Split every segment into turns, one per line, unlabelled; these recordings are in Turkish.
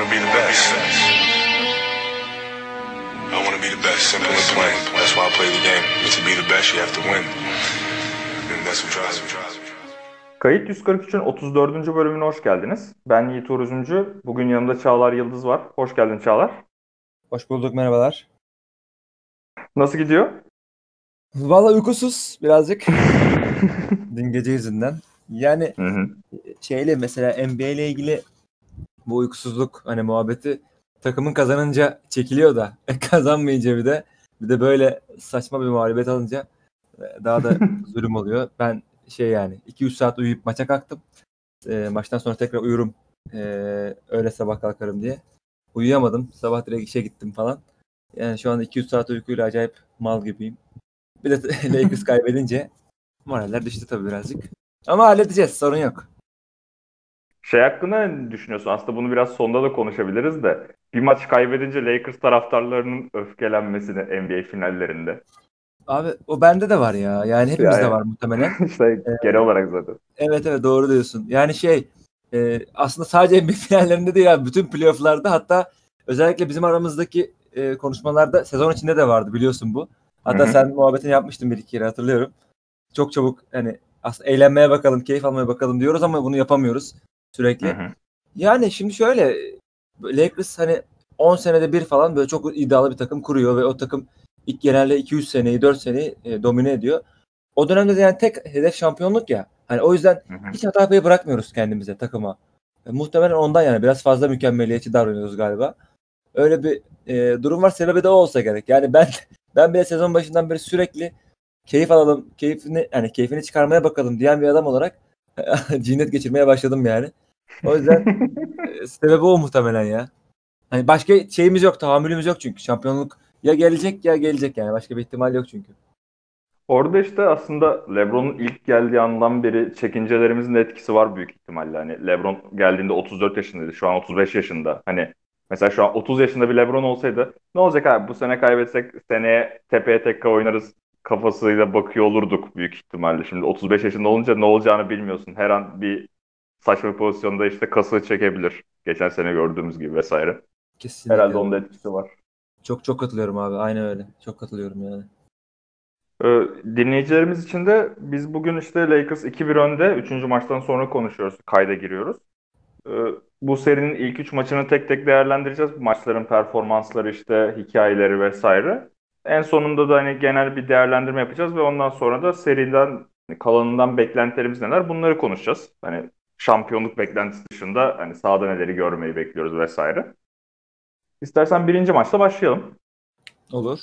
to be the best. I want to be the best. Simple and plain. That's why I play the game. To be the best, you have to win. And that's what drives me.
Kayıt 143'ün 34. bölümüne hoş geldiniz. Ben Yiğit Uğur Üzümcü. Bugün yanımda Çağlar Yıldız var. Hoş geldin Çağlar.
Hoş bulduk, merhabalar.
Nasıl gidiyor?
Vallahi uykusuz birazcık. Dün gece yüzünden. Yani mesela NBA ile ilgili bu uykusuzluk hani muhabbeti takımın kazanınca çekiliyor da kazanmayınca bir de böyle saçma bir mağlubiyet alınca daha da zulüm oluyor. Ben 2-3 saat uyuyup maça kalktım. Maçtan sonra tekrar uyurum. Öyle sabah kalkarım diye. Uyuyamadım. Sabah direkt işe gittim falan. Yani şu anda 2-3 saat uykuyla acayip mal gibiyim. Bir de Lakers kaybedince moraller düştü tabii birazcık. Ama halledeceğiz. Sorun yok.
Hakkında ne düşünüyorsun? Aslında bunu biraz sonda da konuşabiliriz de. Bir maç kaybedince Lakers taraftarlarının öfkelenmesini NBA finallerinde.
Abi o bende de var ya. Yani hepimizde var muhtemelen.
Genel olarak zaten.
Evet doğru diyorsun. Yani aslında sadece NBA finallerinde değil abi. Bütün playoff'larda hatta özellikle bizim aramızdaki konuşmalarda sezon içinde de vardı biliyorsun bu. Hatta sen muhabbetini yapmıştın bir iki kere hatırlıyorum. Çok çabuk hani aslında eğlenmeye bakalım, keyif almaya bakalım diyoruz ama bunu yapamıyoruz sürekli. Yani şimdi şöyle Lakers hani 10 senede bir falan böyle çok iddialı bir takım kuruyor ve o takım genelde 2-3 seneyi 4 seneyi domine ediyor. O dönemde de yani tek hedef şampiyonluk ya. Hani o yüzden hiç hata payı bırakmıyoruz kendimize takıma. Muhtemelen ondan yani biraz fazla mükemmeliyetçi davranıyoruz galiba. Öyle bir durum var. Sebebi de o olsa gerek. Yani ben bile sezon başından beri sürekli keyif alalım, keyfini çıkarmaya bakalım diyen bir adam olarak cinnet geçirmeye başladım yani. O yüzden sebebi o muhtemelen ya. Hani başka şeyimiz yok, tahammülümüz yok çünkü. Şampiyonluk ya gelecek ya gelecek yani. Başka bir ihtimal yok çünkü.
Orada aslında LeBron'un ilk geldiği andan beri çekincelerimizin de etkisi var büyük ihtimalle. Hani LeBron geldiğinde 34 yaşındaydı. Şu an 35 yaşında. Hani mesela şu an 30 yaşında bir LeBron olsaydı ne olacak abi bu sene kaybetsek seneye tepeye tekrar oynarız kafasıyla bakıyor olurduk büyük ihtimalle. Şimdi 35 yaşında olunca ne olacağını bilmiyorsun. Her an bir saçma bir pozisyonda kasığı çekebilir. Geçen sene gördüğümüz gibi vesaire.
Kesinlikle.
Herhalde onun da etkisi var.
Çok katılıyorum abi. Aynen öyle. Çok katılıyorum yani.
Dinleyicilerimiz için de biz bugün Lakers 2-1 önde. 3. maçtan sonra konuşuyoruz. Kayda giriyoruz. Bu serinin ilk 3 maçını tek tek değerlendireceğiz. Maçların performansları hikayeleri vesaire. En sonunda da hani genel bir değerlendirme yapacağız ve ondan sonra da seriden kalanından beklentilerimiz neler bunları konuşacağız. Hani şampiyonluk beklentisi dışında hani sahada neleri görmeyi bekliyoruz vesaire. İstersen birinci maçla başlayalım.
Olur.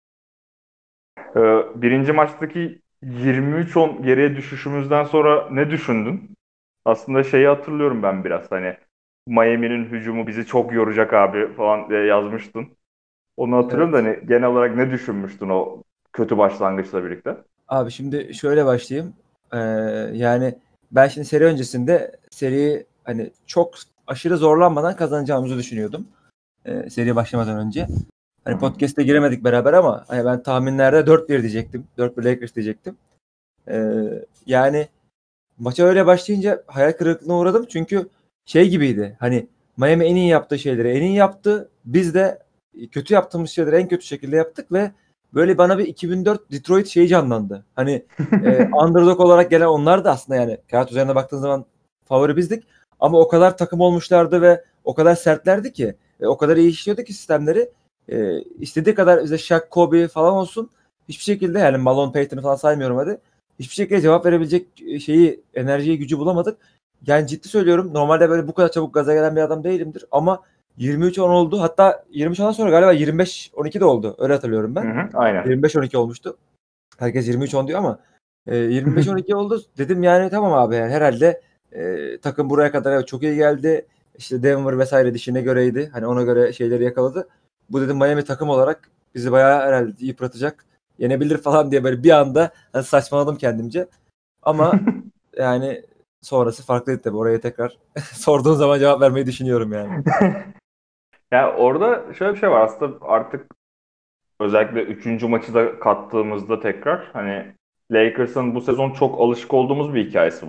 Birinci maçtaki 23-10 geriye düşüşümüzden sonra ne düşündün? Aslında hatırlıyorum ben biraz hani Miami'nin hücumu bizi çok yoracak abi falan diye yazmıştın. Onu hatırlıyorum da hani genel olarak ne düşünmüştün o kötü başlangıçla birlikte?
Abi şimdi şöyle başlayayım. Yani ben şimdi seri öncesinde seriyi hani çok aşırı zorlanmadan kazanacağımızı düşünüyordum. Seriye başlamadan önce. Hani podcast'e giremedik beraber ama hani ben tahminlerde 4-1 diyecektim. 4-1 Lakers diyecektim. Yani maça öyle başlayınca hayal kırıklığına uğradım. Çünkü gibiydi. Hani Miami en iyi yaptığı şeyleri en iyi yaptı. Biz de kötü yaptığımız şeyleri en kötü şekilde yaptık ve böyle bana bir 2004 Detroit canlandı. Hani underdog olarak gelen onlar da aslında yani kağıt üzerine baktığın zaman favori bizdik. Ama o kadar takım olmuşlardı ve o kadar sertlerdi ki o kadar iyi işliyordu ki sistemleri. İstediği kadar bize Shaq, Kobe falan olsun. Hiçbir şekilde yani Malone, Payton'ı falan saymıyorum hadi. Hiçbir şekilde cevap verebilecek enerjiyi, gücü bulamadık. Yani ciddi söylüyorum. Normalde böyle bu kadar çabuk gaza gelen bir adam değilimdir. Ama 23-10 oldu. Hatta 23-10'dan sonra galiba 25-12 de oldu. Öyle hatırlıyorum ben.
Aynen.
25-12 olmuştu. Herkes 23-10 diyor ama 25-12 oldu. Dedim yani tamam abi yani herhalde takım buraya kadar çok iyi geldi. İşte Denver vesaire dişine göreydi. Hani ona göre şeyleri yakaladı. Bu dedim Miami takım olarak bizi bayağı herhalde yıpratacak. Yenebilir falan diye böyle bir anda hani saçmaladım kendimce. Ama yani sonrası farklıydı tabii. Oraya tekrar sorduğun zaman cevap vermeyi düşünüyorum yani.
Ya orada şöyle bir şey var aslında artık özellikle 3. maçı da kattığımızda tekrar hani Lakers'ın bu sezon çok alışık olduğumuz bir hikayesi bu.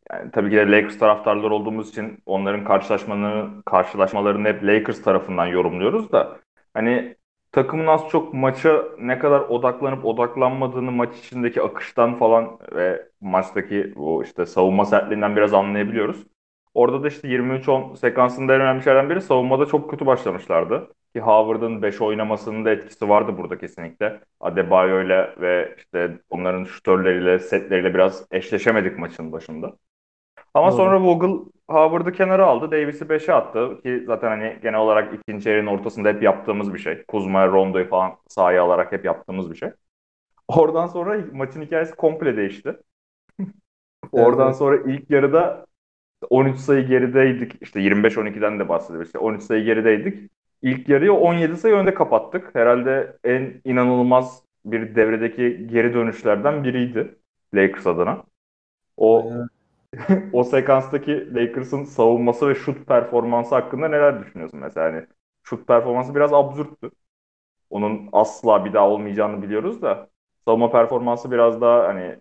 Yani tabii ki de Lakers taraftarları olduğumuz için onların karşılaşmalarını hep Lakers tarafından yorumluyoruz da hani takımın az çok maça ne kadar odaklanıp odaklanmadığını maç içindeki akıştan falan ve maçtaki o işte savunma sertliğinden biraz anlayabiliyoruz. Orada da işte 23-10 sekansında en önemli şeylerden biri savunmada çok kötü başlamışlardı. Ki Howard'ın 5 oynamasının da etkisi vardı burada kesinlikle. Adebayo'yla ve işte onların şutörleriyle, setleriyle biraz eşleşemedik maçın başında. Ama
Doğru.
sonra Vogel Howard'ı kenara aldı. Davis'i 5'e attı ki zaten hani genel olarak ikinci çeyreğin ortasında hep yaptığımız bir şey. Kuzma'ya, Rondo'yu falan sahaya alarak hep yaptığımız bir şey. Oradan sonra maçın hikayesi komple değişti.
Evet,
Oradan
evet.
sonra ilk yarıda 13 sayı gerideydik. İşte 25-12'den de bahsediyoruz. İşte 13 sayı gerideydik. İlk yarıyı 17 sayı önde kapattık. Herhalde en inanılmaz bir devredeki geri dönüşlerden biriydi Lakers adına. O
Aynen.
o sekanstaki Lakers'ın savunması ve şut performansı hakkında neler düşünüyorsun mesela? Hani şut performansı biraz absürttü. Onun asla bir daha olmayacağını biliyoruz da savunma performansı biraz daha hani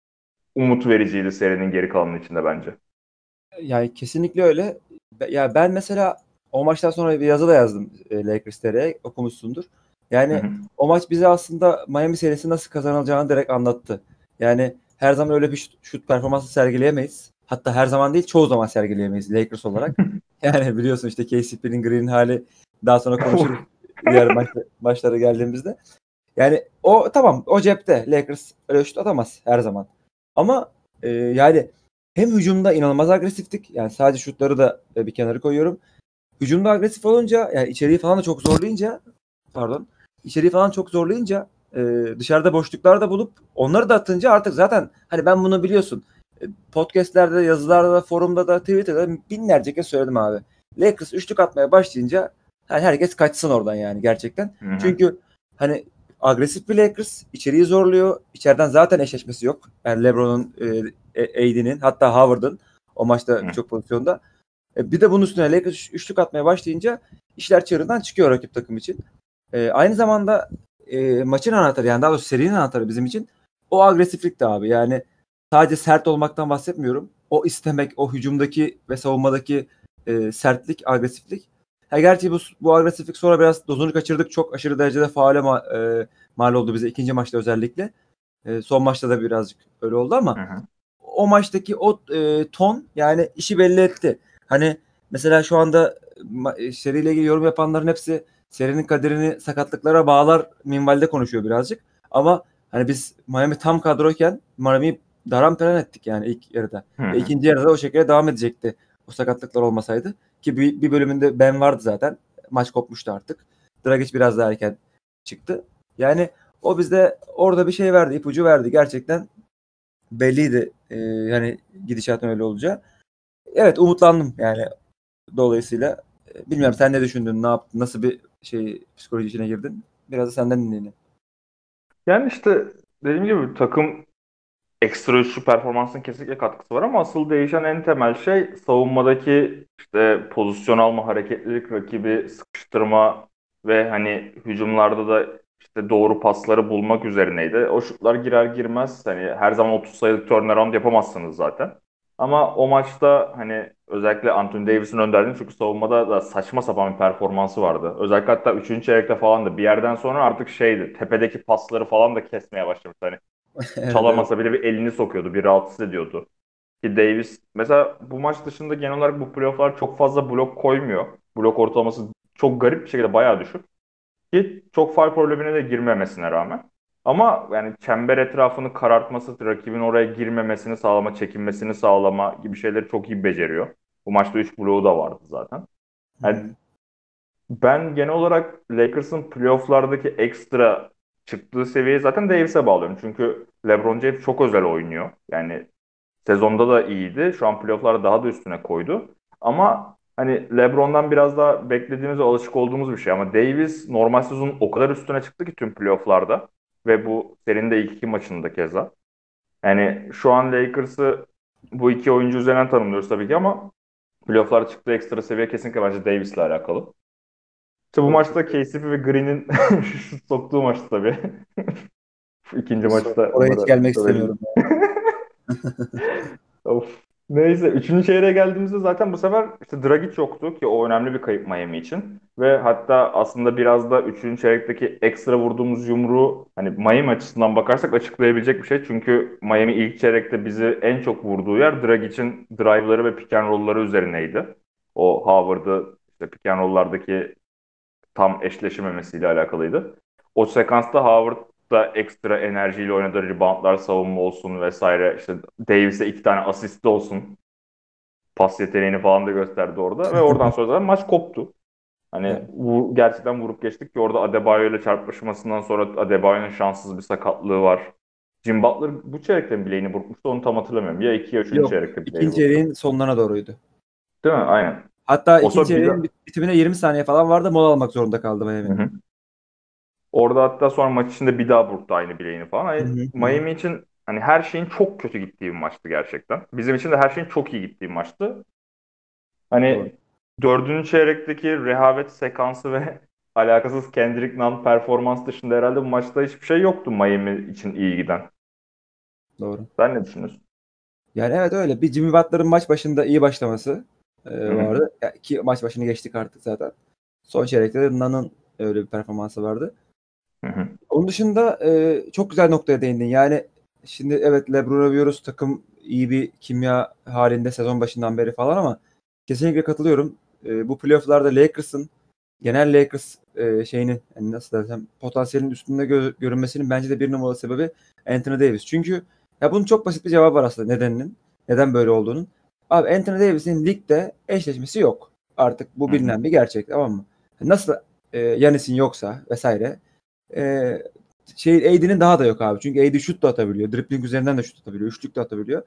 umut vericiydi serinin geri kalanı içinde bence.
Yani kesinlikle öyle. Ya ben mesela o maçtan sonra bir yazı da yazdım Lakers TR'ye, okumuşsundur.
Hı
Yani
hı.
o maç bize aslında Miami serisi nasıl kazanılacağını direkt anlattı. Yani her zaman öyle bir şut performansı sergileyemeyiz. Hatta her zaman değil, çoğu zaman sergileyemeyiz Lakers olarak. Yani biliyorsun işte KCP'nin Green hali, daha sonra konuşuruz diğer maçlara geldiğimizde. Yani o tamam, o cepte. Lakers öyle şut atamaz her zaman. Ama yani hem hücumda inanılmaz agresiftik. Yani sadece şutları da bir kenara koyuyorum. Hücumda agresif olunca, yani içeriği falan da çok zorlayınca, pardon, içeriği falan çok zorlayınca dışarıda boşluklar da bulup onları da atınca artık zaten hani ben bunu biliyorsun. Podcastlerde, yazılarda, forumda da, Twitter'da binlerce kez söyledim abi. Lakers üçlük atmaya başlayınca hani herkes kaçsın oradan yani gerçekten.
Hı hı.
Çünkü hani agresif bir Lakers içeriği zorluyor. İçeriden zaten eşleşmesi yok. Yani LeBron'un, AD'nin, hatta Howard'ın o maçta
Hı.
birçok pozisyonda. Bir de bunun üstüne Lakers üçlük atmaya başlayınca işler çığırından çıkıyor rakip takım için. Aynı zamanda maçın anahtarı, yani daha doğrusu serinin anahtarı bizim için o agresiflik de abi. Yani sadece sert olmaktan bahsetmiyorum. O istemek, o hücumdaki ve savunmadaki sertlik, agresiflik. Ha, gerçi bu agresiflik sonra biraz dozunu kaçırdık. Çok aşırı derecede faale mal oldu bize ikinci maçta özellikle. Son maçta da birazcık öyle oldu
Hı
ama
hı.
o maçtaki o ton yani işi belli etti. Hani mesela şu anda seriyle ilgili yorum yapanların hepsi serinin kaderini sakatlıklara bağlar minvalde konuşuyor birazcık. Ama hani biz Miami tam kadroyken Miami'yi daramperan ettik yani ilk yarıda.
Hı
Ve
hı.
ikinci yarıda o şekilde devam edecekti. O sakatlıklar olmasaydı. Ki bir bölümünde Ben vardı zaten. Maç kopmuştu artık. Dragic biraz daha erken çıktı. Yani o bizde orada bir şey verdi, ipucu verdi. Gerçekten belliydi yani gidişatın öyle olacağı. Evet, umutlandım yani dolayısıyla. Bilmiyorum, sen ne düşündün, ne yaptın, nasıl bir şey psikoloji içine girdin? Biraz da senden dinleyelim.
Yani işte dediğim gibi takım ekstra üçlü performansın kesinlikle katkısı var ama asıl değişen en temel şey savunmadaki işte pozisyon alma, hareketlilik, rakibi sıkıştırma ve hani hücumlarda da işte doğru pasları bulmak üzerineydi. O şutlar girer girmez hani her zaman 30 sayılık turnaround yapamazsınız zaten. Ama o maçta hani özellikle Anthony Davis'in önderliğinde çünkü savunmada da saçma sapan bir performansı vardı. Özellikle hatta 3. çeyrekte falan da bir yerden sonra artık şeydi tepedeki pasları falan da kesmeye başlamıştı. Hani
Evet, evet.
çalamasa bile bir elini sokuyordu, bir rahatsız ediyordu. Ki Davis mesela bu maç dışında genel olarak bu playofflar çok fazla blok koymuyor. Blok ortalaması çok garip bir şekilde bayağı düşük. Ki çok faul problemine de girmemesine rağmen. Ama yani çember etrafını karartması, rakibin oraya girmemesini sağlama, çekinmesini sağlama gibi şeyleri çok iyi beceriyor. Bu maçta 3 bloğu da vardı zaten. Yani
Hı-hı.
ben genel olarak Lakers'ın playoff'lardaki ekstra çıktığı seviyeyi zaten Davis'e bağlıyorum. Çünkü LeBron James çok özel oynuyor. Yani sezonda da iyiydi. Şu an playoff'larda daha da üstüne koydu. Ama hani LeBron'dan biraz daha beklediğimiz ve alışık olduğumuz bir şey. Ama Davis normal sezonun o kadar üstüne çıktı ki tüm playoff'larda. Ve bu serinin de ilk iki maçında keza. Yani şu an Lakers'ı bu iki oyuncu üzerinden tanımlıyoruz tabii ki ama playoff'larda çıktığı ekstra seviye kesinlikle bence Davis'le alakalı. İşte bu
Çok
maçta KCP ve Green'in şut soktuğu maçta tabii. İkinci maçta
oraya
onu
hiç
da
gelmek
söyleyelim.
istemiyorum.
Of. Neyse, üçüncü çeyreğe geldiğimizde zaten bu sefer işte Dragic yoktu ki o önemli bir kayıp Miami için. Ve hatta aslında biraz da üçüncü çeyrekteki ekstra vurduğumuz yumruğu hani Miami açısından bakarsak açıklayabilecek bir şey. Çünkü Miami ilk çeyrekte bizi en çok vurduğu yer Dragic'in drive'ları ve pick and roll'ları üzerineydi. O Howard'ı işte pick and roll'lardaki tam eşleşememesiyle alakalıydı. O sekansta Howard da ekstra enerjiyle oynadığı reboundlar, savunma olsun vesaire. İşte Davis'e 2 tane asist olsun. Pas yeteneğini falan da gösterdi orada. Ve oradan sonra zaten maç koptu. Hani
Evet.
gerçekten vurup geçtik ki orada Adebayo ile çarpışmasından sonra Adebayo'nun şanssız bir sakatlığı var. Jim Butler bu çeyrekte mi bileğini burkmuştu, onu tam hatırlamıyorum. Ya 2 ya 3.
Yok.
çeyrekte bileğini
İkinci
burktu.
çeyreğin sonlarına doğruydu.
Değil mi? Aynen.
Hatta
O
ikinci
sonra
çeyreğin bitimine 20 saniye falan vardı. Mola almak zorunda kaldı
Hı
Miami.
hı. Orada hatta sonra maç içinde bir daha burktu aynı bileğini falan.
Hı
Hani
hı, hı hı.
Miami için hani her şeyin çok kötü gittiği bir maçtı gerçekten. Bizim için de her şeyin çok iyi gittiği bir maçtı.
Doğru.
Hani dördüncü çeyrekteki rehavet sekansı ve alakasız Kendrick Nunn performans dışında herhalde bu maçta hiçbir şey yoktu Miami için iyi giden.
Doğru.
Sen ne düşünüyorsun?
Yani evet öyle. Bir Jimmy Butler'ın maç başında iyi başlaması
Hı hı.
vardı. Ya, ki maç başını geçtik artık zaten. Son çeyrekte de Nunn'ın öyle bir performansı vardı.
Hı hı.
Onun dışında çok güzel noktaya değindin. Yani şimdi evet LeBron'u övüyoruz. Takım iyi bir kimya halinde sezon başından beri falan ama kesinlikle katılıyorum. Bu playoff'larda Lakers'ın genel Lakers şeyinin yani nasıl desem potansiyelin üstünde görünmesinin bence de bir numaralı sebebi Anthony Davis. Çünkü ya bunun çok basit bir cevabı var aslında nedeninin. Neden böyle olduğunun. Abi Anthony Davis'in ligde eşleşmesi yok. Artık bu
Hı hı.
bilinen bir gerçek, tamam mı? Nasıl Giannis'in yoksa vesaire e, AD'nin daha da yok abi. Çünkü AD şut da atabiliyor. Dribbling üzerinden de şut atabiliyor. Üçlük de atabiliyor.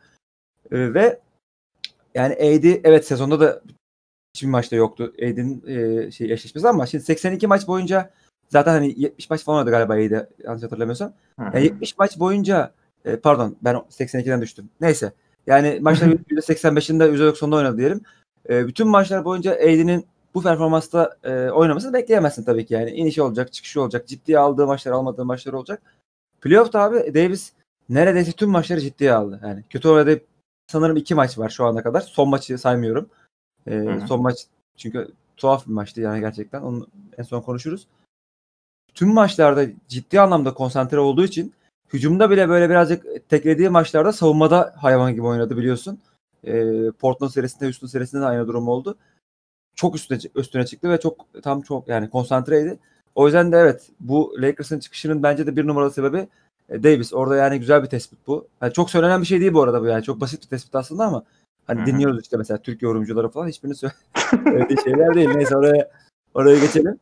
Ve yani AD evet sezonda da hiçbir maçta yoktu AD'nin eşleşmesi ama şimdi 82 maç boyunca zaten hani 70 maç falan oynadı galiba AD yanlış hatırlamıyorsam.
Hı
Yani
hı.
70 maç boyunca pardon ben 82'den düştüm. Neyse. Yani maçların %85'inde %90'da oynadı diyelim. Bütün maçlar boyunca AD'nin bu performansta oynamasını bekleyemezsin tabii ki yani. İnişi olacak, çıkışı olacak, ciddiye aldığı maçlar, almadığı maçlar olacak. Playoff'ta abi Davis neredeyse tüm maçları ciddiye aldı. Yani kötü oynadığı sanırım 2 maç var şu ana kadar. Son maçı saymıyorum.
Hı hı.
Son maç çünkü tuhaf bir maçtı yani gerçekten. Onu en son konuşuruz. Tüm maçlarda ciddi anlamda konsantre olduğu için hücumda bile böyle birazcık teklediği maçlarda savunmada hayvan gibi oynadı biliyorsun. Portland serisinde, Houston serisinde de aynı durum oldu. Çok üstüne çıktı ve çok yani konsantreydi. O yüzden de evet bu Lakers'ın çıkışının bence de bir numaralı sebebi Davis. Orada yani güzel bir tespit bu. Yani çok söylenen bir şey değil bu arada bu yani. Çok basit bir tespit aslında ama
Hı
hani
hı.
dinliyoruz işte mesela Türk yorumcuları falan hiçbirini söylediği şeyler değil. Neyse oraya geçelim.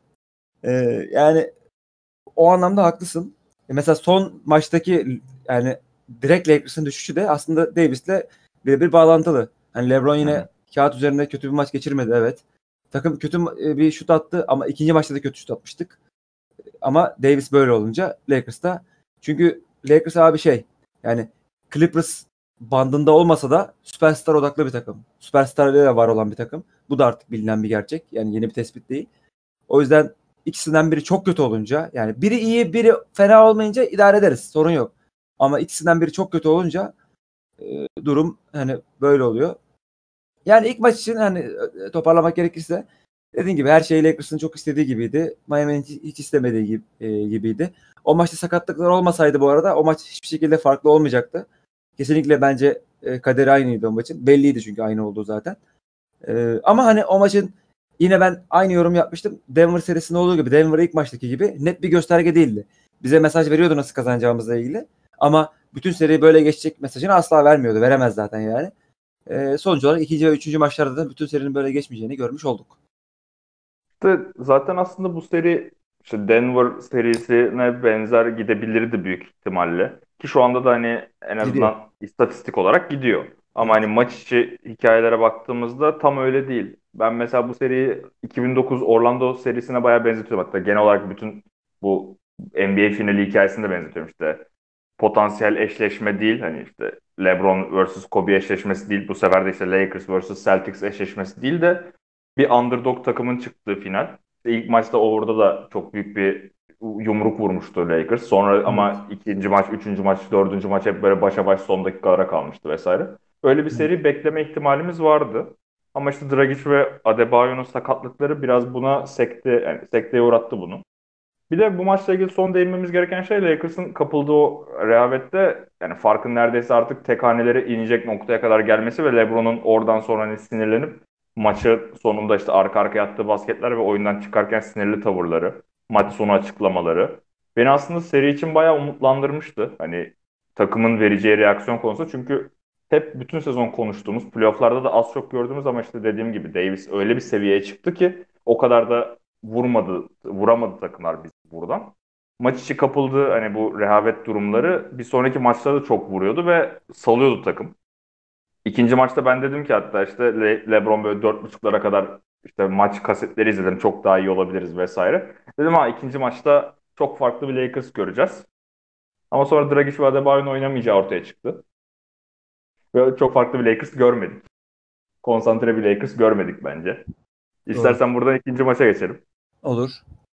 Yani o anlamda haklısın. Mesela son maçtaki yani direkt Lakers'ın düşüşü de aslında Davis'le birebir bağlantılı. Hani LeBron
Hı
yine
hı.
kağıt üzerinde kötü bir maç geçirmedi, evet. Takım kötü bir şut attı ama ikinci maçta da kötü şut atmıştık. Ama Davis böyle olunca Lakers'ta çünkü Lakers abi yani Clippers bandında olmasa da süperstar odaklı bir takım. Süperstarlarıyla var olan bir takım. Bu da artık bilinen bir gerçek. Yani yeni bir tespit değil. O yüzden ikisinden biri çok kötü olunca yani biri iyi biri fena olmayınca idare ederiz. Sorun yok. Ama ikisinden biri çok kötü olunca durum hani böyle oluyor. Yani ilk maç için hani toparlamak gerekirse dediğim gibi her şey Lakers'ın çok istediği gibiydi. Miami'nin hiç istemediği gibiydi. O maçta sakatlıklar olmasaydı bu arada o maç hiçbir şekilde farklı olmayacaktı. Kesinlikle bence kaderi aynıydı o maçın. Belliydi çünkü aynı olduğu zaten. Ama hani o maçın yine ben aynı yorum yapmıştım. Denver serisinde olduğu gibi Denver ilk maçtaki gibi net bir gösterge değildi. Bize mesaj veriyordu nasıl kazanacağımızla ilgili. Ama bütün seri böyle geçecek mesajını asla vermiyordu. Veremez zaten yani. Sonuç olarak ikinci ve üçüncü maçlarda da bütün serinin böyle geçmeyeceğini görmüş olduk.
İşte zaten aslında bu seri işte Denver serisine benzer gidebilirdi büyük ihtimalle. Ki şu anda da hani en
Gidiyor.
azından istatistik olarak gidiyor. Ama hani
Evet.
maç içi hikayelere baktığımızda tam öyle değil. Ben mesela bu seriyi 2009 Orlando serisine bayağı benzetiyorum. Hatta genel olarak bütün bu NBA finali hikayesini de benzetiyorum işte. Potansiyel eşleşme değil hani işte LeBron vs Kobe eşleşmesi değil. Bu sefer de işte Lakers vs Celtics eşleşmesi değil de bir underdog takımın çıktığı final. İlk maçta orada da çok büyük bir yumruk vurmuştu Lakers. Sonra
Evet.
ama ikinci maç, üçüncü maç, dördüncü maç hep böyle başa baş son dakikalara kalmıştı vesaire. Öyle bir seri bekleme ihtimalimiz vardı. Ama işte Dragic ve Adebayo'nun sakatlıkları biraz buna sekteye uğrattı bunu. Bir de bu maçla ilgili son değinmemiz gereken şey Lakers'ın kapıldığı o rehavette yani farkın neredeyse artık tek hanelere inecek noktaya kadar gelmesi ve LeBron'un oradan sonra hani sinirlenip maçı sonunda işte arka arkaya attığı basketler ve oyundan çıkarken sinirli tavırları, maç sonu açıklamaları beni aslında seri için bayağı umutlandırmıştı. Hani takımın vereceği reaksiyon konusu çünkü hep bütün sezon konuştuğumuz playoff'larda da az çok gördüğümüz ama işte dediğim gibi Davis öyle bir seviyeye çıktı ki o kadar da vuramadı takımlar biz buradan. Maç içi kapıldığı hani bu rehavet durumları bir sonraki maçlarda çok vuruyordu ve salıyordu takım. İkinci maçta ben dedim ki hatta işte LeBron böyle 4.5'lara kadar işte maç kasetleri izledim çok daha iyi olabiliriz vesaire. Dedim ha ikinci maçta çok farklı bir Lakers göreceğiz. Ama sonra Dragic ve Adebayo'nun oynamayacağı ortaya çıktı. Ve çok farklı bir Lakers görmedik. Konsantre bir Lakers görmedik bence.
Doğru.
İstersen buradan ikinci maça geçelim.
Olur.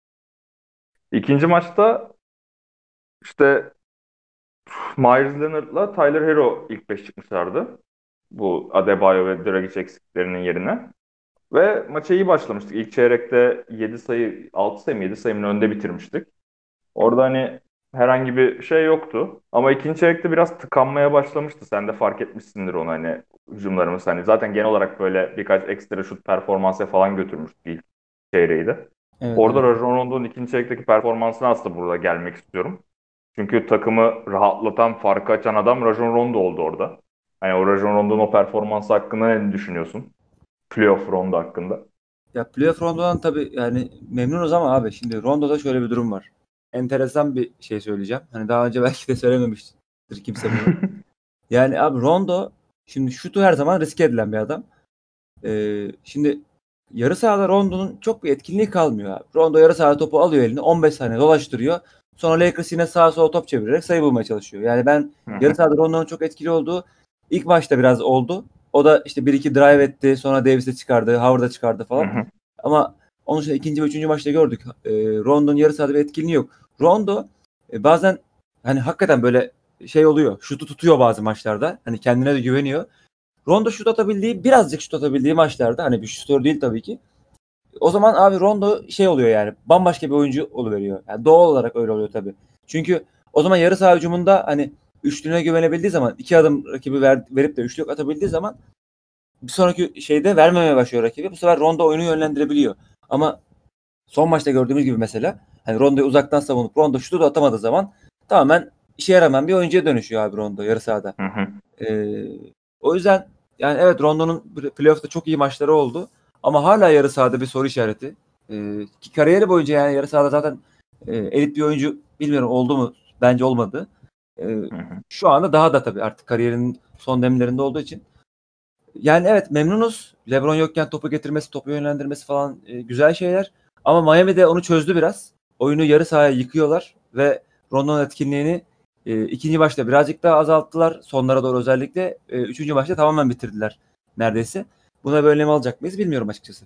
İkinci maçta işte Myers Leonard'la Tyler Hero ilk 5 çıkmışlardı. Bu Adebayo ve Dragic eksiklerinin yerine. Ve maça iyi başlamıştık. İlk çeyrekte 7 sayı, 6 sayı mı 7 sayımın önde bitirmiştik. Orada hani herhangi bir şey yoktu. Ama ikinci çeyrekte biraz tıkanmaya başlamıştı. Sen de fark etmişsindir onu hani hücumlarımız. Hani zaten genel olarak böyle birkaç ekstra şut performansı falan götürmüştü ilk çeyreği de.
Evet,
Orada
evet.
Rajon Rondo'nun ikinci çeyrekteki performansına aslında burada gelmek istiyorum. Çünkü takımı rahatlatan, farkı açan adam Rajon Rondo oldu orada. Hani o Rajon Rondo'nun o performansı hakkında ne düşünüyorsun? Playoff Rondo hakkında.
Ya playoff Rondo'dan tabii yani memnunuz ama abi şimdi Rondo'da şöyle bir durum var. Enteresan bir şey söyleyeceğim. Hani daha önce belki de söylememiştir kimse bunu. Yani abi Rondo şimdi şutu her zaman riske edilen bir adam. Şimdi yarı sahada Rondo'nun çok bir etkinliği kalmıyor abi. Rondo yarı sahada topu alıyor eline 15 saniye dolaştırıyor. Sonra Lakers yine sağa sola top çevirerek sayı bulmaya çalışıyor. Yani ben
Hı
yarı
hı,
sahada Rondo'nun çok etkili olduğu ilk başta biraz oldu. O da işte 1-2 drive etti. Sonra Davis'e çıkardı. Howard'a çıkardı
hı
falan.
hı,
Ama onun dışında ikinci ve üçüncü maçta gördük. Rondo'nun yarı sahada bir etkinliği yok. Rondo bazen hani hakikaten böyle şey oluyor. Şutu tutuyor bazı maçlarda. Hani kendine de güveniyor. Rondo birazcık şut atabildiği maçlarda hani bir şutör değil tabii ki. O zaman abi Rondo şey oluyor yani bambaşka bir oyuncu oluveriyor. Yani doğal olarak öyle oluyor tabii. Çünkü o zaman yarı saha hücumunda hani üçlüğüne güvenebildiği zaman 2 adım rakibi verip de üçlük atabildiği zaman bir sonraki şeyde vermemeye başlıyor rakibi. Bu sefer Rondo oyunu yönlendirebiliyor. Ama son maçta gördüğümüz gibi mesela hani Rondo'yu uzaktan savunup Rondo şutu da atamadığı zaman tamamen işe yaramayan bir oyuncuya dönüşüyor abi Rondo yarı sahada.
hı hı.
Ee, O yüzden yani evet Rondo'nun playoff'ta çok iyi maçları oldu. Ama hala yarı sahada bir soru işareti. Ki kariyeri boyunca yani yarı sahada zaten elit bir oyuncu bilmiyorum oldu mu? Bence olmadı. Ee,
Hı hı.
Şu anda daha da tabii artık kariyerinin son demlerinde olduğu için. Yani evet memnunuz. LeBron yokken topu getirmesi, topu yönlendirmesi falan güzel şeyler. Ama Miami'de onu çözdü biraz. Oyunu yarı sahaya yıkıyorlar ve Rondo'nun etkinliğini ikinci maçta birazcık daha azalttılar. Sonlara doğru özellikle. Üçüncü maçta tamamen bitirdiler neredeyse. Buna bir önlem alacak mıyız bilmiyorum açıkçası.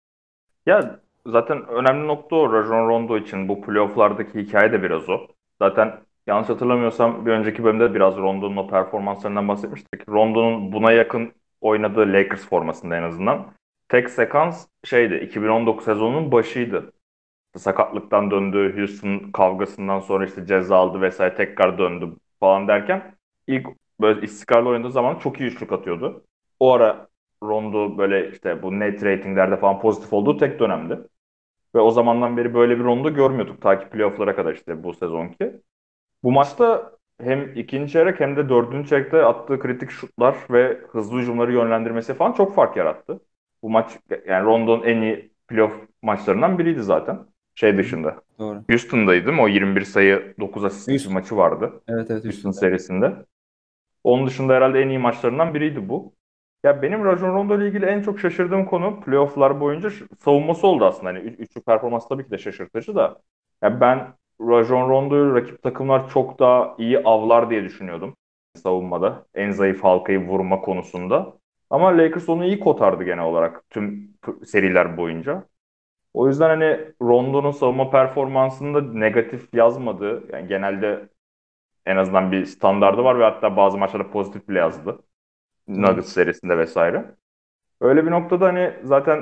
Ya zaten önemli nokta o Rajon Rondo için. Bu playoff'lardaki hikaye de biraz o. Zaten yanlış hatırlamıyorsam bir önceki bölümde biraz Rondo'nun o performanslarından bahsetmiştik. Rondo'nun buna yakın oynadığı Lakers formasında en azından. Tek sekans şeydi 2019 sezonunun başıydı. Sakatlıktan döndü, Houston kavgasından sonra işte ceza aldı vesaire tekrar döndü falan derken ilk böyle istikrarlı oynadığı zaman çok iyi üçlük atıyordu. O ara Rondo böyle işte bu net ratinglerde falan pozitif olduğu tek dönemdi. Ve o zamandan beri böyle bir Rondo görmüyorduk ta ki playoff'lara kadar işte bu sezonki. Bu maçta hem ikinci çeyrek hem de dördüncü çeyrekte attığı kritik şutlar ve hızlı hücumları yönlendirmesi falan çok fark yarattı. Bu maç yani Rondo'nun en iyi playoff maçlarından biriydi zaten. Şey dışında.
Doğru.
Houston'daydı değil mi? O 21 sayı 9 asistlik bir
Houston.
maçı vardı.
Evet, evet,
Houston
Houston'da.
serisinde. Onun dışında herhalde en iyi maçlarından biriydi bu. Ya benim Rajon Rondo ile ilgili en çok şaşırdığım konu playoff'lar boyunca savunması oldu aslında. Hani üçlük performansı tabii ki de şaşırtıcı da. Ya ben Rajon Rondo'yu rakip takımlar çok daha iyi avlar diye düşünüyordum savunmada. En zayıf halkayı vurma konusunda. Ama Lakers onu iyi kotardı genel olarak tüm seriler boyunca. O yüzden hani Rondo'nun savunma performansında negatif yazmadığı, yani genelde en azından bir standardı var ve hatta bazı maçlarda pozitif bile yazdı. Nuggets serisinde vesaire. Öyle bir noktada hani zaten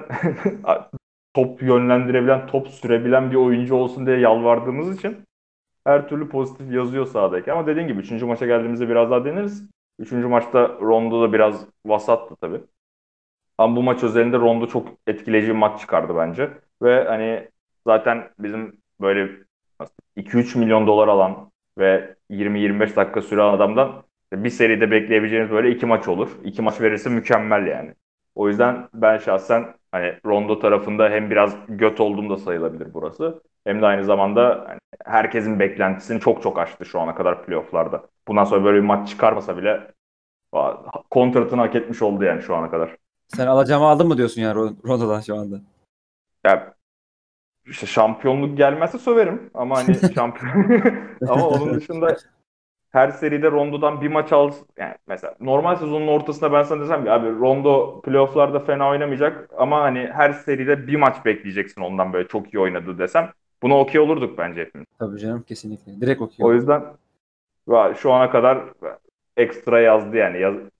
top yönlendirebilen, top sürebilen bir oyuncu olsun diye yalvardığımız için her türlü pozitif yazıyor sahadaki. Ama dediğin gibi 3. maça geldiğimizde biraz daha deniriz. 3. maçta Rondo da biraz vasattı tabii. Ama bu maç özelinde Rondo çok etkileyici bir maç çıkardı bence. Ve hani zaten bizim böyle 2-3 milyon dolar alan ve 20-25 dakika süre alan adamdan bir seride bekleyebileceğiniz böyle 2 maç olur. 2 maç verirse mükemmel yani. O yüzden ben şahsen hani Rondo tarafında hem biraz göt olduğum da sayılabilir burası. Hem de aynı zamanda hani herkesin beklentisini çok çok aştı şu ana kadar playofflarda. Bundan sonra böyle bir maç çıkarmasa bile kontratını hak etmiş oldu yani şu ana kadar.
Sen alacağımı aldın mı diyorsun yani Rondo'dan şu anda?
Ya işte şampiyonluk gelmezse söverim ama hani şampiyon ama onun dışında her seride Rondo'dan bir maç al yani mesela normal sezonun ortasında ben sana desem ki abi Rondo playoff'larda fena oynamayacak ama hani her seride bir maç bekleyeceksin ondan böyle çok iyi oynadı desem buna okey olurduk bence hepimiz.
Tabii canım, kesinlikle. Direkt
O
okuyor.
yüzden şu ana kadar ekstra yazdı yani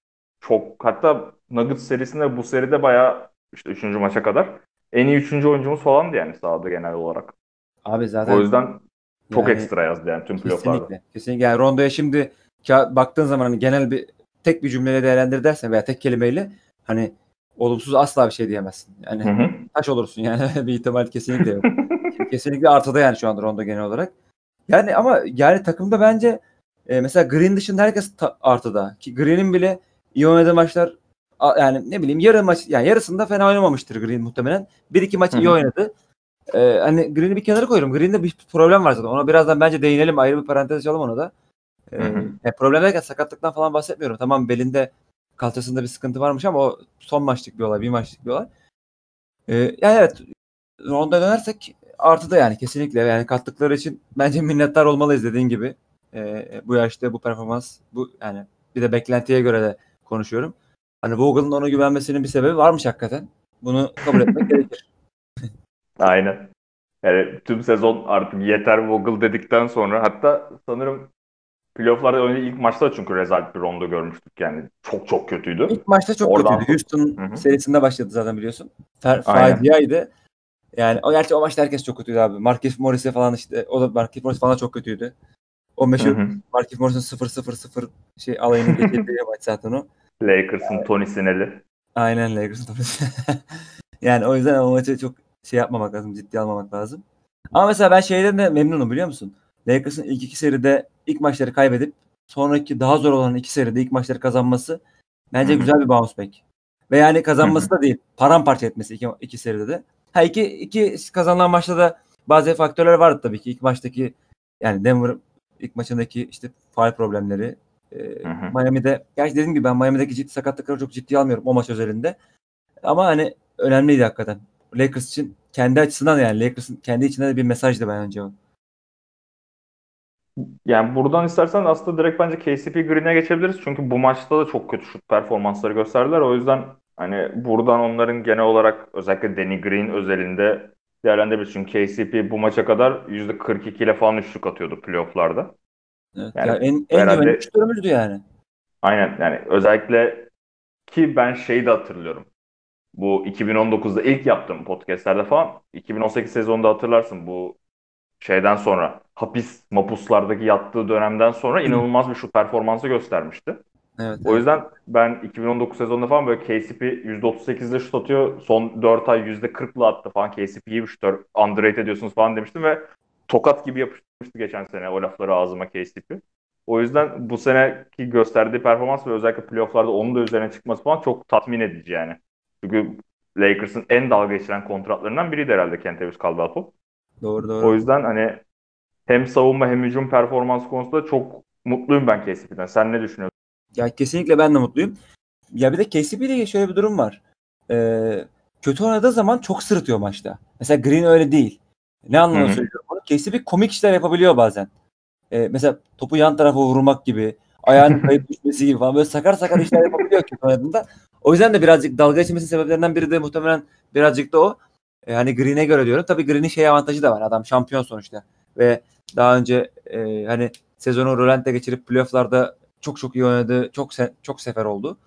çok hatta Nuggets serisinde bu seride bayağı işte 3. maça kadar en iyi 3. oyuncumuz falandı yani sahada genel olarak.
Abi
O
zaten
yüzden çok
yani
ekstra yazdı yani tüm playoff'larda.
kesinlikle. Kesinlikle. Yani Rondo'ya şimdi baktığın zaman hani genel bir tek bir cümleyle değerlendir dersen veya tek kelimeyle hani olumsuz asla bir şey diyemezsin.
Hı
Yani
hı.
taş olursun yani bir ihtimal kesinlikle yok. Kesinlikle artıda yani şu anda Rondo genel olarak. Yani ama yani takımda bence mesela Green dışında herkes artıda. Ki Green'in bile iyi oynadığı maçlar yani ne bileyim yarı maç yani yarısında fena oynamamıştır Green muhtemelen. Bir iki maç
Hı
iyi
hı.
oynadı. Hani Green'i bir kenara koyuyorum. Green'de bir problem var zaten. Ona birazdan bence değinelim. Ayrı bir parantez açalım ona da.
Hı hı.
Problem derken sakatlıktan falan bahsetmiyorum. Tamam, belinde kalçasında bir sıkıntı varmış ama o son maçlık bir olay. Bir maçlık bir olay. Yani evet, Rondo'ya dönersek artıda yani kesinlikle yani kattıkları için bence minnettar olmalıyız dediğin gibi. Bu yaşta bu performans bu yani bir de beklentiye göre de konuşuyorum. Hani Vogel'ın ona güvenmesinin bir sebebi varmış hakikaten. Bunu kabul etmek gerekir.
Aynen. Yani tüm sezon artık yeter Vogel dedikten sonra hatta sanırım playoff'larda oynadığı ilk maçta çünkü rezalet bir Rondo görmüştük yani. Çok çok kötüydü.
İlk maçta çok
Oradan
kötüydü. Houston
Hı hı.
serisinde başladı zaten biliyorsun.
Aynen.
Faciaydı. Yani gerçi o maçta herkes çok kötüydü abi. Markieff Morris'e falan işte o da Markieff Morris falan çok kötüydü. O
Hı
meşhur
hı.
Markieff Morris'in 0-0-0 şey alayını geçirdiği maç zaten o.
Lakers'ın Tony Sinel'i.
Aynen, Lakers'ın yani o yüzden o maçı çok şey yapmamak lazım, ciddiye almamak lazım. Ama mesela ben şeyden de memnunum biliyor musun? Lakers'ın ilk iki seride ilk maçları kaybedip sonraki daha zor olan iki seride ilk maçları kazanması
Hı
bence
hı.
güzel bir bounce back. Ve yani
Hı
kazanması
hı.
da değil, paramparça etmesi iki seride de. Ha iki kazanılan maçta da bazı faktörler vardı tabii ki. İlk maçtaki yani Denver ilk maçındaki işte faul problemleri.
Hı hı.
Miami'de gerçi dediğim gibi ben Miami'deki ciddi sakatlıkları çok ciddiye almıyorum o maç özelinde. Ama hani önemliydi hakikaten. Lakers için kendi açısından yani Lakers'ın kendi içinde de bir mesajdı bence o.
Yani buradan istersen aslında direkt bence KCP Green'e geçebiliriz. Çünkü bu maçta da çok kötü şut performansları gösterdiler. O yüzden hani buradan onların genel olarak özellikle Danny Green özelinde değerlendirebiliriz. Çünkü KCP bu maça kadar %42 ile falan üçlük atıyordu playoff'larda.
Evet. Ya
Yani
en güvenli
herhalde
şutörümüzdü yani.
aynen yani özellikle ki ben şeyi de hatırlıyorum. Bu 2019'da ilk yaptığım podcastlerde falan 2018 sezonunda hatırlarsın bu şeyden sonra hapis mapuslardaki yattığı dönemden sonra inanılmaz bir şut performansı göstermişti.
Evet,
O
evet.
yüzden ben 2019 sezonunda falan böyle KCP %38'de şut atıyor. Son 4 ay %40'la attı falan. KCP iyi bir şutör. Underrated ediyorsunuz falan demiştim ve tokat gibi yapıştırmıştı geçen sene o lafları ağzıma KCP. O yüzden bu seneki gösterdiği performans ve özellikle playofflarda onun da üzerine çıkması falan çok tatmin edici yani. Çünkü Lakers'ın en dalga geçiren kontratlarından biriydi herhalde Kentavious Caldwell-Pope.
Doğru,
O
doğru.
yüzden hani hem savunma hem hücum performans konusunda çok mutluyum ben KCP'den. Sen ne düşünüyorsun?
Ya kesinlikle ben de mutluyum. Ya bir de KCP ile ilgili şöyle bir durum var. Kötü oynadığı zaman çok sırıtıyor maçta. Mesela Green öyle değil. Ne
Hı
anlamda
hı.
söylüyorum bunu? KCP komik işler yapabiliyor bazen. Mesela topu yan tarafa vurmak gibi, ayağının kayıp düşmesi gibi falan böyle sakar sakar işler yapabiliyor kötü oynadığında. O yüzden de birazcık dalga geçmesinin sebeplerinden biri de muhtemelen birazcık da o. Hani Green'e göre diyorum. Tabii Green'in şey avantajı da var. Adam şampiyon sonuçta. Ve daha önce hani sezonu rölante geçirip playoff'larda çok çok iyi oynadı. Çok sefer oldu.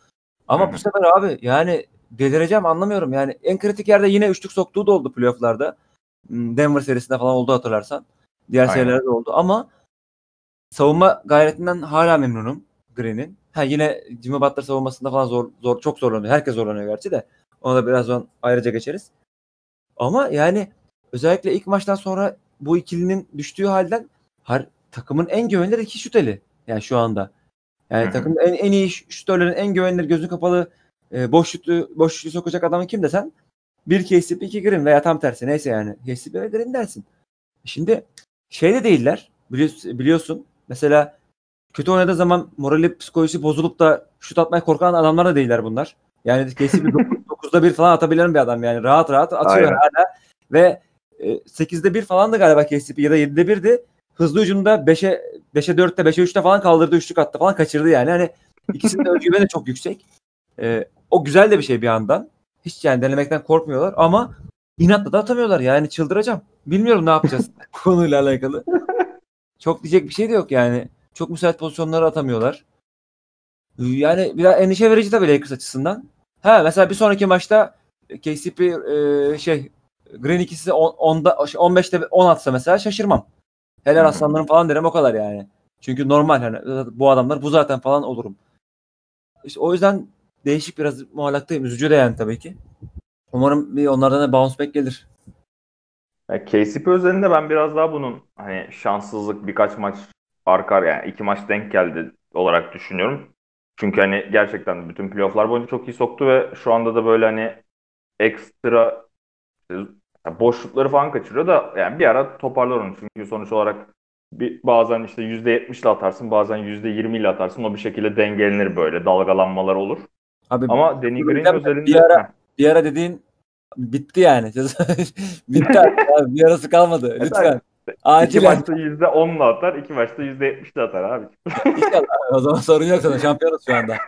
Ama bu sefer abi yani delireceğim, anlamıyorum. Yani en kritik yerde yine üçlük soktuğu da oldu playoff'larda. Denver serisinde falan oldu, hatırlarsan. Diğer
Aynen.
serilerde de oldu ama savunma gayretinden hala memnunum Green'in. Yine Jimmy Butler savunmasında falan çok zorlanıyor. Herkes zorlanıyor gerçi de. Ona da birazdan ayrıca geçeriz. Ama yani özellikle ilk maçtan sonra bu ikilinin düştüğü halden takımın en güvenilir iki şüteli yani şu anda. Yani takımın en iyi şütörlerin, en güvenilir, gözü kapalı boş şutu sokacak adamı kim desen, bir KCP, iki Green veya tam tersi neyse yani. KCP ve Green dersin. Şimdi şeyde değiller. Biliyorsun. Mesela kötü oynadığı zaman morali, psikolojisi bozulup da şut atmaya korkan adamlar da değiller bunlar. Yani KCP 9'da 1 falan atabilen bir adam yani. Rahat rahat atıyor
Aynen.
hala. Ve 8'de 1 falan da galiba KCP ya da 7'de 1'di. Hızlı hücumda 5'e 4'te 5'e 3'te falan kaldırdı, üçlük attı falan, kaçırdı yani. Hani ikisinin de özgüveni de çok yüksek. O güzel de bir şey bir yandan. Hiç yani denemekten korkmuyorlar ama inatla da atamıyorlar yani, çıldıracağım. Bilmiyorum ne yapacağız bu konuyla alakalı. Çok diyecek bir şey de yok yani. Çok müsait pozisyonları atamıyorlar. Yani biraz endişe verici tabii Lakers açısından. Mesela bir sonraki maçta KCP Green ikisi 15'te 10 atsa mesela şaşırmam. Helal aslanlarım falan derim, o kadar yani. Çünkü normal, hani bu adamlar bu zaten falan olurum. İşte o yüzden değişik biraz muallaktayım. Üzücü de yani tabii ki. Umarım bir onlardan da bounce back gelir.
Yani KCP özelinde ben biraz daha bunun hani şanssızlık, birkaç maç yani 2 maç denk geldi olarak düşünüyorum. Çünkü hani gerçekten bütün playofflar boyunca çok iyi soktu ve şu anda da böyle hani ekstra boşlukları falan kaçırıyor da yani bir ara toparlar onu. Çünkü sonuç olarak bazen işte %70 ile atarsın, bazen %20 ile atarsın. O bir şekilde dengelenir, böyle dalgalanmalar olur.
Abi
Ama Danny Green
diyeceğim de,
özelinde
bir ara dediğin bitti yani. Bitti artık abi. Bir arası kalmadı.
tabii,
Lütfen.
iki
Acilen.
maçta %10 ile atar, 2 maçta %70 ile atar abi.
İnşallah. O zaman sorun yok sana. Şampiyonuz şu anda.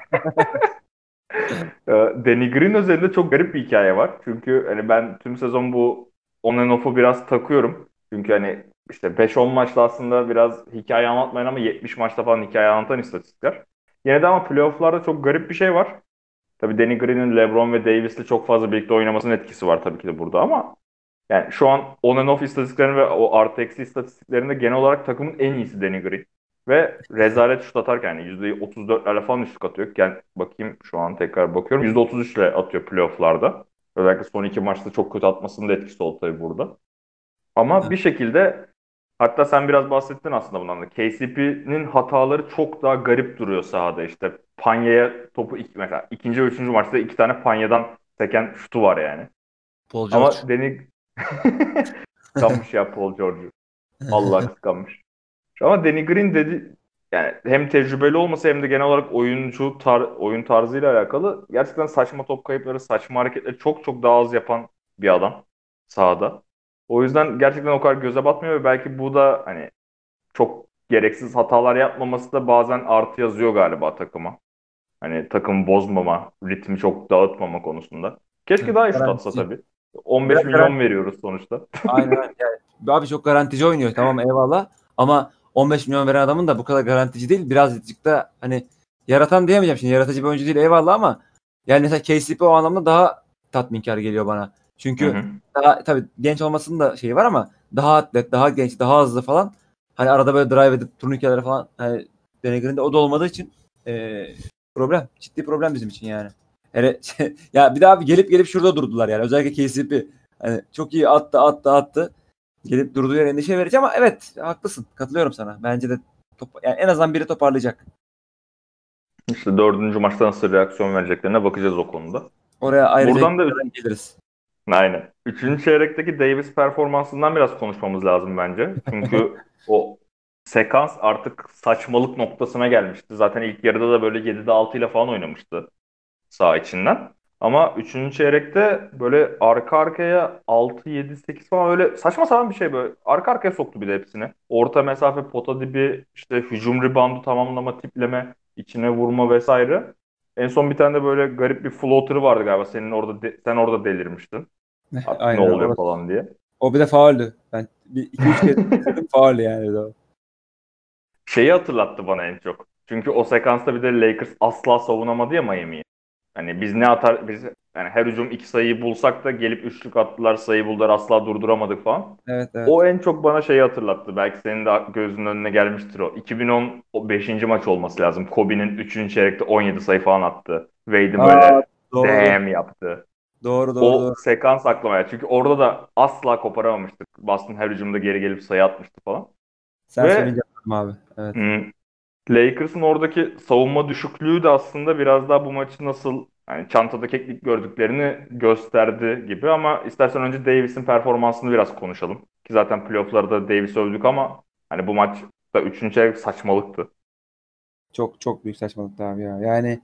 Danny Green özelinde çok garip bir hikaye var. Çünkü hani ben tüm sezon bu on and off'u biraz takıyorum. Çünkü hani işte 5-10 maçta aslında biraz hikaye anlatmayan ama 70 maçta falan hikaye anlatan istatistikler. Yine de ama playoff'larda çok garip bir şey var. Tabii Danny Green'in LeBron ve Davis'le çok fazla birlikte oynamasının etkisi var tabii ki de burada ama yani şu an on and off istatistiklerinde ve o artı eksi istatistiklerinde genel olarak takımın en iyisi Danny Green. Ve rezalet şut atarken yani %34'lerle falan şut atıyor. Yani bakayım, şu an tekrar bakıyorum. %33 ile atıyor playoff'larda. Özellikle son 2 maçta çok kötü atmasının da etkisi oldu tabii burada. Ama bir şekilde, hatta sen biraz bahsettin aslında bundan da. KCP'nin hataları çok daha garip duruyor sahada. İşte Panya'ya topu mesela ikinci ve üçüncü maçta 2 tane Panya'dan seken şutu var yani.
Paul George.
Ama Danny kıskanmış ya Paul George'u. Allah kıskanmış. Ama Danny Green dedi, yani hem tecrübeli olması hem de genel olarak oyun tarzıyla alakalı gerçekten saçma top kayıpları, saçma hareketleri çok çok daha az yapan bir adam sahada. O yüzden gerçekten o kadar göze batmıyor ve belki bu da hani çok gereksiz hatalar yapmaması da bazen artı yazıyor galiba takıma. Hani takımı bozmama, ritmi çok dağıtmama konusunda. Keşke daha iyi şut atsa
Garantici.
tabii. 15
Biraz
milyon veriyoruz sonuçta.
aynen öyle. Yani, abi çok garantici oynuyor, tamam eyvallah. Ama 15 milyon veren adamın da bu kadar garantici değil. Birazcık da hani yaratan diyemeyeceğim şimdi. Yaratıcı bir oyuncu değil eyvallah ama yani mesela KCP o anlamda daha tatminkar geliyor bana.
Hı
Çünkü
hı.
daha tabii genç olmasının da şeyi var ama daha atlet, daha genç, daha hızlı falan. Hani arada böyle drive edip turnikeleri falan, hani Denegrin'de o da olmadığı için problem. Ciddi problem bizim için yani. Hele, ya bir daha gelip şurada durdular yani. Özellikle KCP. Hani çok iyi attı. Gelip durduğu yer endişe verici ama evet, haklısın. Katılıyorum sana. Bence de yani en azından biri toparlayacak.
İşte 4. maçta nasıl reaksiyon vereceklerine bakacağız o konuda.
Oraya ayrıca
Buradan da
geliriz.
aynen. 3. çeyrekteki Davis performansından biraz konuşmamız lazım bence. Çünkü o sekans artık saçmalık noktasına gelmişti. Zaten ilk yarıda da böyle 7'de 6 ile falan oynamıştı saha içinden. Ama 3. çeyrekte böyle arka arkaya 6, 7, 8 falan öyle saçma sapan bir şey, böyle arka arkaya soktu bir de hepsini. Orta mesafe, pota dibi, işte hücum reboundu tamamlama, tipleme, içine vurma vesaire. En son bir tane de böyle garip bir floater'ı vardı galiba. Sen orada delirmiştin. Artık ne
Aynen.
oluyor falan diye.
O bir de fauldü. Ben bir iki üç kez izledim, faul yani o.
Şeyi hatırlattı bana en çok. Çünkü o sekansta bir de Lakers asla savunamadı ya Miami'yi. Hani biz ne atar biz yani her hücum 2 sayıyı bulsak da gelip üçlük attılar, sayı buldular, asla durduramadık falan.
Evet, evet.
O en çok bana şeyi hatırlattı. Belki senin de gözünün önüne gelmiştir o. 2010 o 5. maç olması lazım. Kobe'nin 3. çeyrekte 17 sayı falan attı. Wade'i
Aa,
böyle
doğru.
damn yaptı.
Doğru, doğru,
O
doğru.
sekans aklamaya. Çünkü orada da asla koparamamıştık. Boston her hücumda geri gelip sayı atmıştı falan.
Sen
Ve
söyleyince anladım abi. Evet.
hmm, Lakers'ın oradaki savunma düşüklüğü de aslında biraz daha bu maçı nasıl yani çantada keklik gördüklerini gösterdi gibi ama istersen önce Davis'in performansını biraz konuşalım. Ki zaten playoff'larda Davis'i övdük ama hani bu maç da 3. çeyrek saçmalıktı.
Çok çok büyük saçmalık abi ya. Yani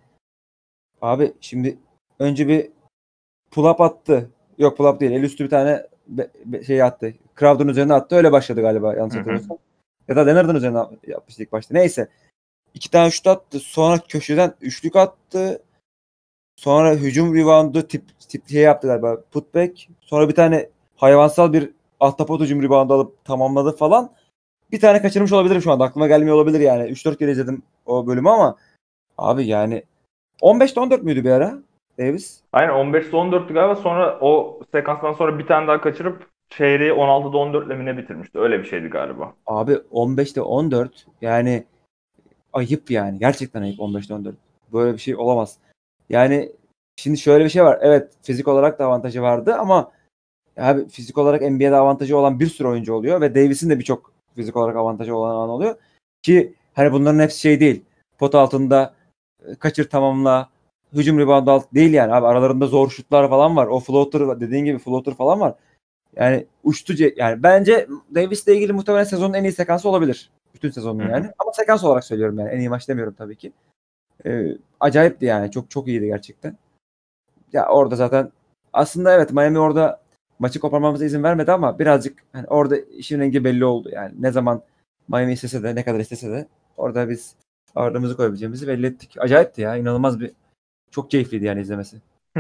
abi şimdi önce bir pull up attı. Yok, pull up değil. El üstü bir tane şey attı. Crowder'ın üzerine attı. Öyle başladı galiba, yanlış
Hı hı.
hatırlamıyorsam. Ya da Leonard'ın üzerine yapmıştı ilk başta. Neyse. 2 tane şut attı. Sonra köşeden üçlük attı. Sonra hücum reboundu tip şey yaptı galiba. Putback. Sonra bir tane hayvansal bir ahtapot hücum reboundu alıp tamamladı falan. Bir tane kaçırmış olabilirim şu anda. Aklıma gelmiyor olabilir yani. 3-4 kere izledim o bölümü ama abi yani 15'te 14 müydü bir ara Davis?
Aynen 15'te 14'tü galiba. Sonra o sekanstan sonra bir tane daha kaçırıp çeyreği 16'da 14 ile mi ne bitirmişti. Öyle bir şeydi galiba.
Abi 15'te 14 yani ayıp yani. Gerçekten ayıp 15'te 14. Böyle bir şey olamaz. Yani şimdi şöyle bir şey var. Evet, fizik olarak da avantajı vardı ama abi fizik olarak NBA'de avantajı olan bir sürü oyuncu oluyor ve Davis'in de birçok fizik olarak avantajı olan an oluyor. Ki hani bunların hepsi şey değil. Pot altında kaçır tamamla, hücum rebound alt değil yani. Abi aralarında zor şutlar falan var. O floater, dediğin gibi floater falan var. Yani yani bence Davis'le ilgili muhtemelen sezonun en iyi sekansı olabilir. Bütün sezonun
Hı hı.
yani. Ama sekans olarak söylüyorum yani. En iyi maç demiyorum tabii ki. Acayipti yani. Çok çok iyiydi gerçekten. Ya orada zaten aslında evet, Miami orada maçı koparmamıza izin vermedi ama birazcık hani orada işin rengi belli oldu. Yani ne zaman Miami istese de, ne kadar istese de orada biz ağırlığımızı koyabileceğimizi belli ettik. Acayipti ya. İnanılmaz bir, çok keyifliydi yani izlemesi.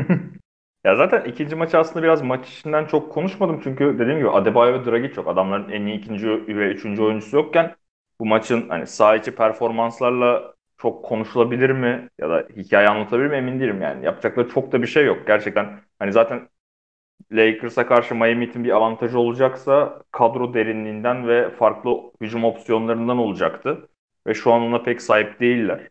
Ya zaten ikinci maçı aslında biraz maç içinden çok konuşmadım çünkü dediğim gibi Adebayo ve Dragic yok. Adamların en iyi ikinci ve üçüncü oyuncusu yokken bu maçın hani saha içi performanslarla çok konuşulabilir mi ya da hikaye anlatabilir mi emin değilim yani. Yapacakları çok da bir şey yok. Gerçekten hani zaten Lakers'a karşı Miami Heat'in bir avantajı olacaksa kadro derinliğinden ve farklı hücum opsiyonlarından olacaktı. Ve şu an ona pek sahip değiller.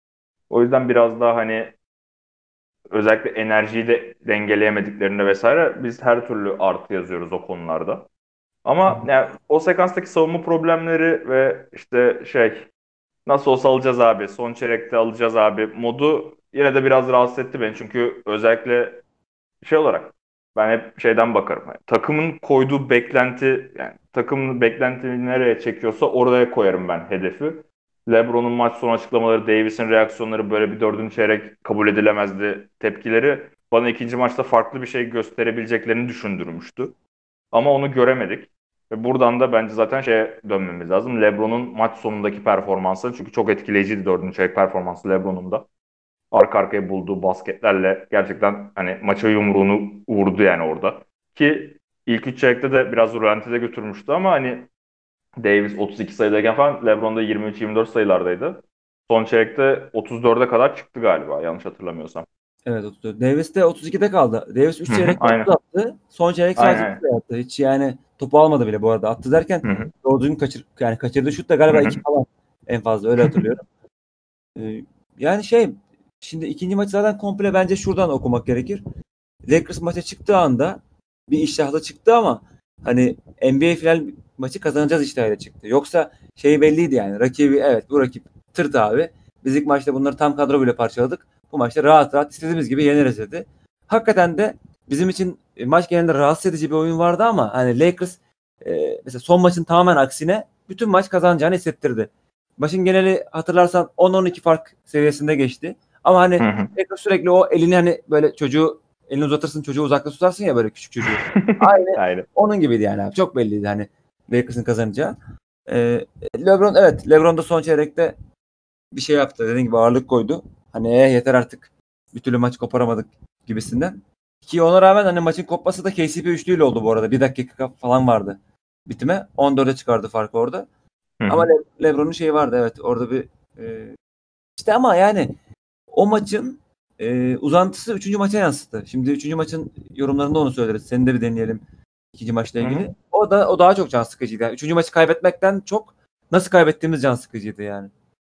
O yüzden biraz daha hani özellikle enerjiyi de dengeleyemediklerinde vesaire biz her türlü artı yazıyoruz o konularda. Ama yani o sekanstaki savunma problemleri ve işte nasıl olsa alacağız abi, son çeyrekte alacağız abi modu yine de biraz rahatsız etti beni. Çünkü özellikle olarak ben hep şeyden bakarım. Yani takımın koyduğu beklenti yani takımın beklentini nereye çekiyorsa oraya koyarım ben hedefi. LeBron'un maç sonu açıklamaları, Davis'in reaksiyonları böyle bir dördüncü çeyrek kabul edilemezdi tepkileri bana ikinci maçta farklı bir şey gösterebileceklerini düşündürmüştü. Ama onu göremedik. Ve buradan da bence zaten dönmemiz lazım. LeBron'un maç sonundaki performansı çünkü çok etkileyiciydi dördüncü çeyrek performansı LeBron'un da arka arkaya bulduğu basketlerle gerçekten hani maça yumruğunu vurdu yani orada. Ki ilk üç çeyrekte de biraz rölantide götürmüştü ama hani Davis 32 sayıdayken falan LeBron da 23-24 sayılardaydı. Son çeyrekte 34'e kadar çıktı galiba yanlış hatırlamıyorsam.
Evet, 34. Davis de 32'de kaldı. Davis 3
Hı hı,
çeyrek 30
aynen.
attı. Son çeyrek
Aynen.
sadece
Aynen.
2 attı. Hiç yani topu almadı bile bu arada. Attı derken
Hı hı,
doğru düzgün yani kaçırdığı şut da
hı
galiba 2
hı.
falan, en fazla öyle hatırlıyorum. Yani şimdi ikinci maçı zaten komple bence şuradan okumak gerekir. Lakers maça çıktığı anda bir iştahla çıktı ama hani NBA final maçı kazanacağız iştahıyla çıktı. Yoksa şey belliydi yani. Rakibi, evet, bu rakip tırt abi. Biz ilk maçta bunları tam kadro bile parçaladık. Bu maçta rahat rahat istediğimiz gibi yeneriz dedi. Hakikaten de bizim için maç genelinde rahatsız edici bir oyun vardı ama hani Lakers mesela son maçın tamamen aksine bütün maç kazanacağını hissettirdi. Maçın geneli hatırlarsan 10-12 fark seviyesinde geçti. Ama
Hı
hani
hı.
Lakers sürekli o elini, hani böyle elini uzatırsın, çocuğu uzakta tutarsın ya, böyle küçük çocuğu. Aynı
Aynen.
onun gibiydi yani abi. Çok belliydi hani Lakers'ın kazanacağı. LeBron, evet, LeBron da son çeyrekte bir şey yaptı. Dediğim gibi ağırlık koydu. Hani yeter artık. Bir türlü maç koparamadık gibisinden. Ki ona rağmen hani maçın kopması da KCP üçlüyle oldu bu arada. Bir dakika falan vardı bitime. 14'e çıkardı farkı orada.
Hı
Ama
hı.
LeBron'un şeyi vardı, evet. Orada bir işte ama yani o maçın Uzantısı 3. maça yansıdı. Şimdi 3. maçın yorumlarında onu söyleriz. Seni de bir deneyelim 2. maçla ilgili.
Hı hı.
O daha çok can sıkıcıydı. Yani 3. maçı kaybetmekten çok nasıl kaybettiğimiz can sıkıcıydı yani.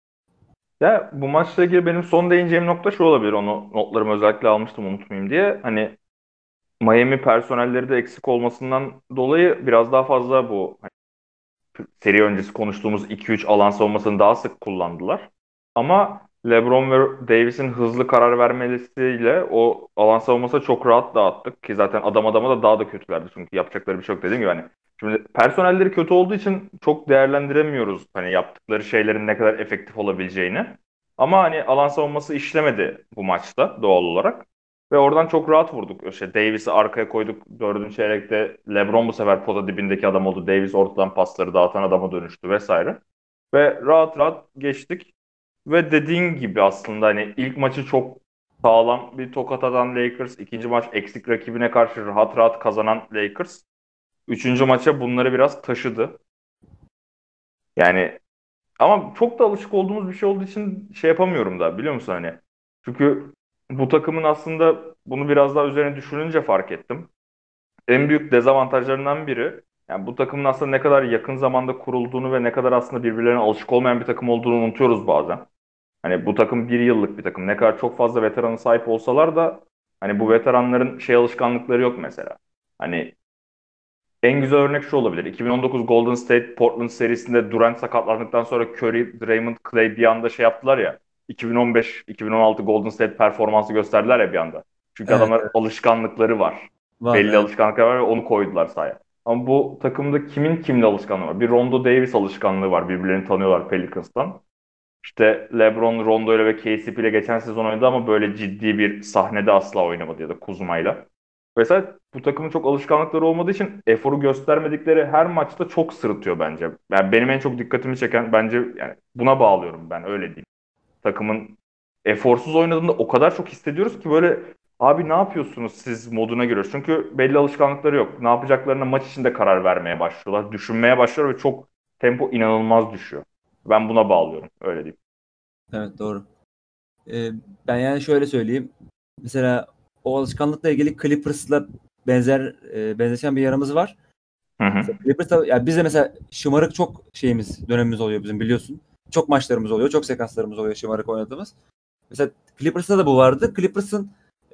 Ya bu maçla ilgili benim son değineceğim nokta şu olabilir. Onu notlarımı özellikle almıştım unutmayayım diye. Hani Miami personelleri de eksik olmasından dolayı biraz daha fazla bu seri öncesi konuştuğumuz 2-3 alan savunmasını daha sık kullandılar. Ama LeBron ve Davis'in hızlı karar vermesiyle o alan savunması çok rahat dağıttık. Ki zaten adam adama da daha da kötülerdi. Çünkü yapacakları bir şey yok dediğim gibi. Hani şimdi personelleri kötü olduğu için çok değerlendiremiyoruz hani yaptıkları şeylerin ne kadar efektif olabileceğini. Ama hani alan savunması işlemedi bu maçta doğal olarak. Ve oradan çok rahat vurduk. İşte Davis'i arkaya koyduk. Dördüncü çeyrekte LeBron bu sefer pota dibindeki adam oldu. Davis ortadan pasları dağıtan adama dönüştü vesaire. Ve rahat rahat geçtik. Ve dediğin gibi aslında hani ilk maçı çok sağlam bir tokat atan Lakers. İkinci maç eksik rakibine karşı rahat rahat kazanan Lakers. Üçüncü maça bunları biraz taşıdı. Yani ama çok da alışık olduğumuz bir şey olduğu için şey yapamıyorum da biliyor musun hani. Çünkü bu takımın aslında bunu biraz daha üzerine düşününce fark ettim. En büyük dezavantajlarından biri yani bu takımın aslında ne kadar yakın zamanda kurulduğunu ve ne kadar aslında birbirlerine alışık olmayan bir takım olduğunu unutuyoruz bazen. Hani bu takım bir yıllık bir takım. Ne kadar çok fazla veterana sahip olsalar da hani bu veteranların şey alışkanlıkları yok mesela. Hani en güzel örnek şu olabilir. 2019 Golden State Portland serisinde Durant sakatlandıktan sonra Curry, Draymond, Clay bir anda şey yaptılar ya. 2015-2016 Golden State performansı gösterdiler ya bir anda. Çünkü
Evet,
adamlar
evet.
alışkanlıkları var.
Var,
Belli
evet.
alışkanlıklar var ve onu koydular sahaya. Ama bu takımda kimin kimle alışkanlığı var? Bir Rondo Davis alışkanlığı var. Birbirlerini tanıyorlar Pelicans'tan. İşte LeBron, Rondo ile ve KCP ile geçen sezon oynadı ama böyle ciddi bir sahnede asla oynamadı ya da Kuzma'yla. Mesela bu takımın çok alışkanlıkları olmadığı için eforu göstermedikleri her maçta çok sırıtıyor bence. Yani benim en çok dikkatimi çeken bence yani buna bağlıyorum ben öyle diyeyim. Takımın eforsuz oynadığında o kadar çok hissediyoruz ki böyle abi ne yapıyorsunuz siz moduna giriyoruz. Çünkü belli alışkanlıkları yok. Ne yapacaklarına maç içinde karar vermeye başlıyorlar. Düşünmeye başlıyor ve çok tempo inanılmaz düşüyor. Ben buna bağlıyorum öyle diyeyim.
Evet, doğru. Ee, Ben yani şöyle söyleyeyim. Mesela o alışkanlıkla ilgili Clippers'la benzeşen bir yanımız var.
Hı hı.
Mesela Clippers'ta ya biz de mesela şımarık çok dönemimiz oluyor bizim biliyorsun. Çok maçlarımız oluyor, çok sekanslarımız oluyor şımarık oynadığımız. Mesela Clippers'ta da bu vardı. Clippers'ın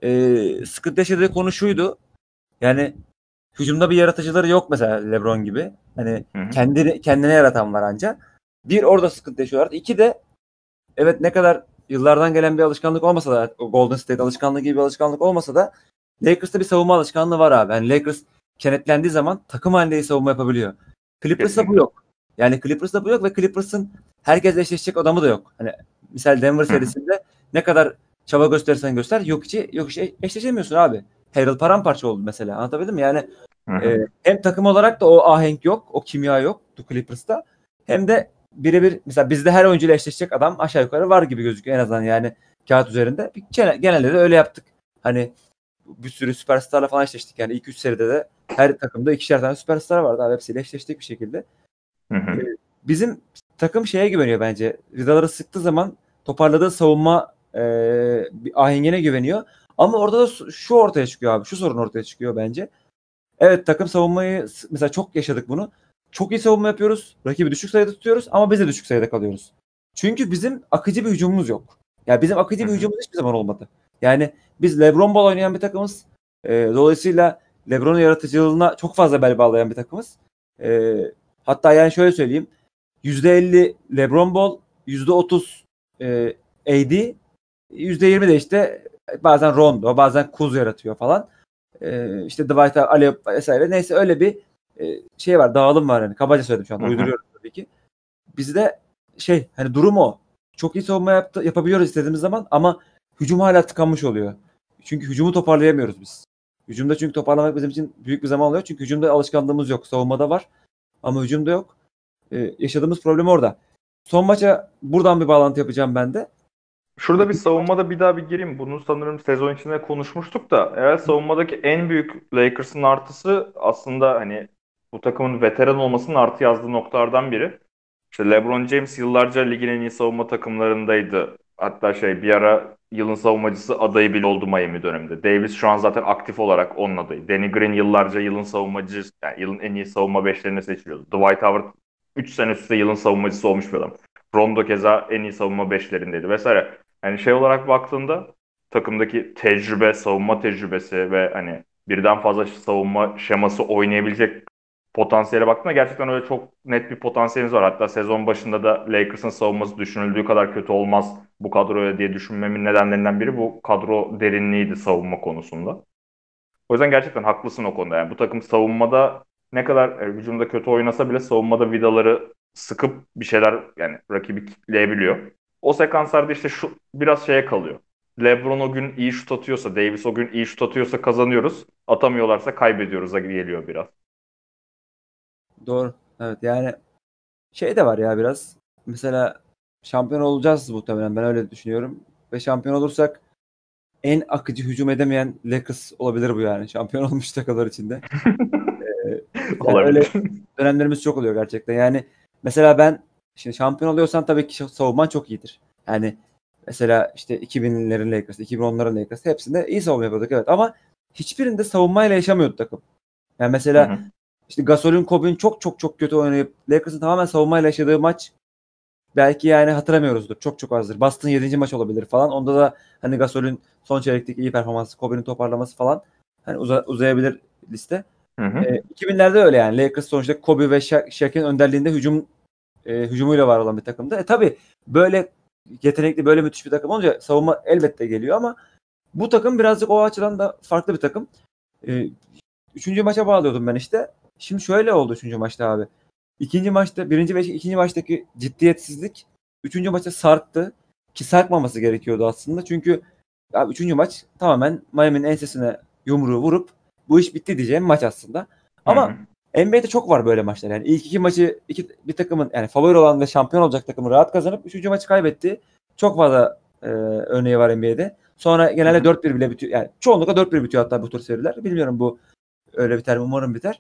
sıkıntı yaşadığı konu şuydu. Yani hücumda bir yaratıcıları yok mesela LeBron gibi. Hani
Hı hı.
kendine yaratan var anca. Bir orada sıkıntı yaşıyorlardı. İki de evet ne kadar yıllardan gelen bir alışkanlık olmasa da o Golden State alışkanlığı gibi bir alışkanlık olmasa da Lakers'ta bir savunma alışkanlığı var abi. Yani Lakers kenetlendiği zaman takım halinde savunma yapabiliyor. Clippers'ta bu
Kesinlikle.
yok. Yani Clippers'ta bu yok ve Clippers'ın herkesle eşleşecek adamı da yok. Hani misal Denver
Hı hı.
serisinde ne kadar çaba gösterirsen göster yok içi eşleşemiyorsun abi. Harrell paramparça oldu mesela. Anlatabildim mi? Yani
Hı hı.
hem takım olarak da o ahenk yok, o kimya yok Clippers'ta. Hem de birebir mesela bizde her oyuncuyla eşleşecek adam aşağı yukarı var gibi gözüküyor en azından yani kağıt üzerinde. Genelde de öyle yaptık. Hani bir sürü süperstarla falan eşleştik. Yani ilk 3 seride de her takımda ikişer tane süperstar vardı abi. Hepsiyle eşleştik bir şekilde.
Hı
Ee,
hı.
Bizim takım şeye güveniyor bence. Vidaları sıktığı zaman toparladığı savunma bir ahengine güveniyor. Ama orada da şu ortaya çıkıyor abi. Şu sorun ortaya çıkıyor bence. Evet takım savunmayı mesela çok yaşadık bunu. Çok iyi savunma yapıyoruz. Rakibi düşük sayıda tutuyoruz ama biz de düşük sayıda kalıyoruz. Çünkü bizim akıcı bir hücumumuz yok. Yani bizim akıcı
Hı
bir
hı.
hücumumuz hiçbir zaman olmadı. Yani biz LeBron ball oynayan bir takımız. Dolayısıyla LeBron'un yaratıcılığına çok fazla bel bağlayan bir takımız. E, Hatta yani şöyle söyleyeyim. %50 LeBron ball, %30 AD, %20 de işte bazen Rondo, bazen Kuz yaratıyor falan. İşte Dwight Alep vesaire neyse öyle bir şey var, dağılım var yani. Kabaca söyledim şu anda.
Hı hı.
Uyduruyorum tabii ki. Bizde hani durum o. Çok iyi savunma yapabiliyoruz istediğimiz zaman ama hücum hala tıkanmış oluyor. Çünkü hücumu toparlayamıyoruz biz. Hücumda çünkü toparlamak bizim için büyük bir zaman oluyor. Çünkü hücumda alışkanlığımız yok. Savunmada var ama hücumda yok. Yaşadığımız problem orada. Son maça buradan bir bağlantı yapacağım ben de.
Şurada bir savunmada bir daha bir gireyim. Bunu sanırım sezon içinde konuşmuştuk da. Evet savunmadaki en büyük Lakers'ın artısı aslında hani bu takımın veteran olmasının artı yazdığı noktalardan biri. İşte LeBron James yıllarca ligin en iyi savunma takımlarındaydı Hatta bir ara yılın savunmacısı adayı bile oldu Miami döneminde. Davis şu an zaten aktif olarak onun adayı. Danny Green yıllarca yılın savunmacısı, yani yılın en iyi savunma beşlerine seçiliyordu. Dwight Howard 3 sene üstte yılın savunmacısı olmuş bir adam. Rondo keza en iyi savunma beşlerindeydi vesaire. Yani olarak baktığında takımdaki tecrübe, savunma tecrübesi ve hani birden fazla savunma şeması oynayabilecek potansiyele baktığında gerçekten öyle çok net bir potansiyeliniz var. Hatta sezon başında da Lakers'ın savunması düşünüldüğü kadar kötü olmaz bu kadroya diye düşünmemin nedenlerinden biri bu kadro derinliğiydi savunma konusunda. O yüzden gerçekten haklısın o konuda. Yani bu takım savunmada ne kadar hücumda kötü oynasa bile savunmada vidaları sıkıp bir şeyler yani rakibi kitleyebiliyor. O sekanslarda işte şu biraz kalıyor. LeBron o gün iyi şut atıyorsa, Davis o gün iyi şut atıyorsa kazanıyoruz. Atamıyorlarsa kaybediyoruz gibi geliyor biraz.
Doğru. Evet yani de var ya biraz. Mesela şampiyon olacağız muhtemelen. Ben öyle düşünüyorum. Ve şampiyon olursak en akıcı hücum edemeyen Lakers olabilir bu yani. Şampiyon olmuş takımlar içinde. Yani öyle
Olabilir.
dönemlerimiz çok oluyor gerçekten. Yani mesela ben şimdi şampiyon oluyorsan tabii ki savunman çok iyidir. Yani mesela işte 2000'lerin Lakers, 2010'ların Lakers hepsinde iyi savunma yapıyorduk evet ama hiçbirinde savunmayla yaşamıyordu takım. Yani
Hı
mesela
hı.
işte Gasol'ün, Kobe'nin çok çok çok kötü oynayıp Lakers'ın tamamen savunmayla yaşadığı maç belki yani hatırlamıyoruzdur. Çok çok azdır. Boston 7. maç olabilir falan. Onda da hani Gasol'ün son çeyrekteki iyi performansı, Kobe'nin toparlaması falan hani uzayabilir liste.
Hı hı.
2000'lerde öyle yani. Lakers sonuçta Kobe ve Shaq'in önderliğinde hücumuyla var olan bir takımdı. Tabii böyle yetenekli, böyle müthiş bir takım olunca savunma elbette geliyor ama bu takım birazcık o açıdan da farklı bir takım. Üçüncü maça bağlıyordum ben işte. Şimdi şöyle oldu üçüncü maçta abi. İkinci maçta, birinci ve ikinci maçtaki ciddiyetsizlik üçüncü maça sarktı. Ki sarkmaması gerekiyordu aslında. Çünkü abi üçüncü maç tamamen Miami'nin ensesine yumruğu vurup bu iş bitti diyeceğim maç aslında.
Hı hı.
Ama NBA'de çok var böyle maçlar. Yani ilk iki maçı bir takımın yani favori olan ve şampiyon olacak takımı rahat kazanıp üçüncü maçı kaybetti. Çok fazla örneği var NBA'de. Sonra
Hı
genelde
hı.
4-1 bile bitiyor. Yani çoğunlukla 4-1 bitiyor hatta bu tür seriler. Bilmiyorum bu öyle biter mi? Umarım biter.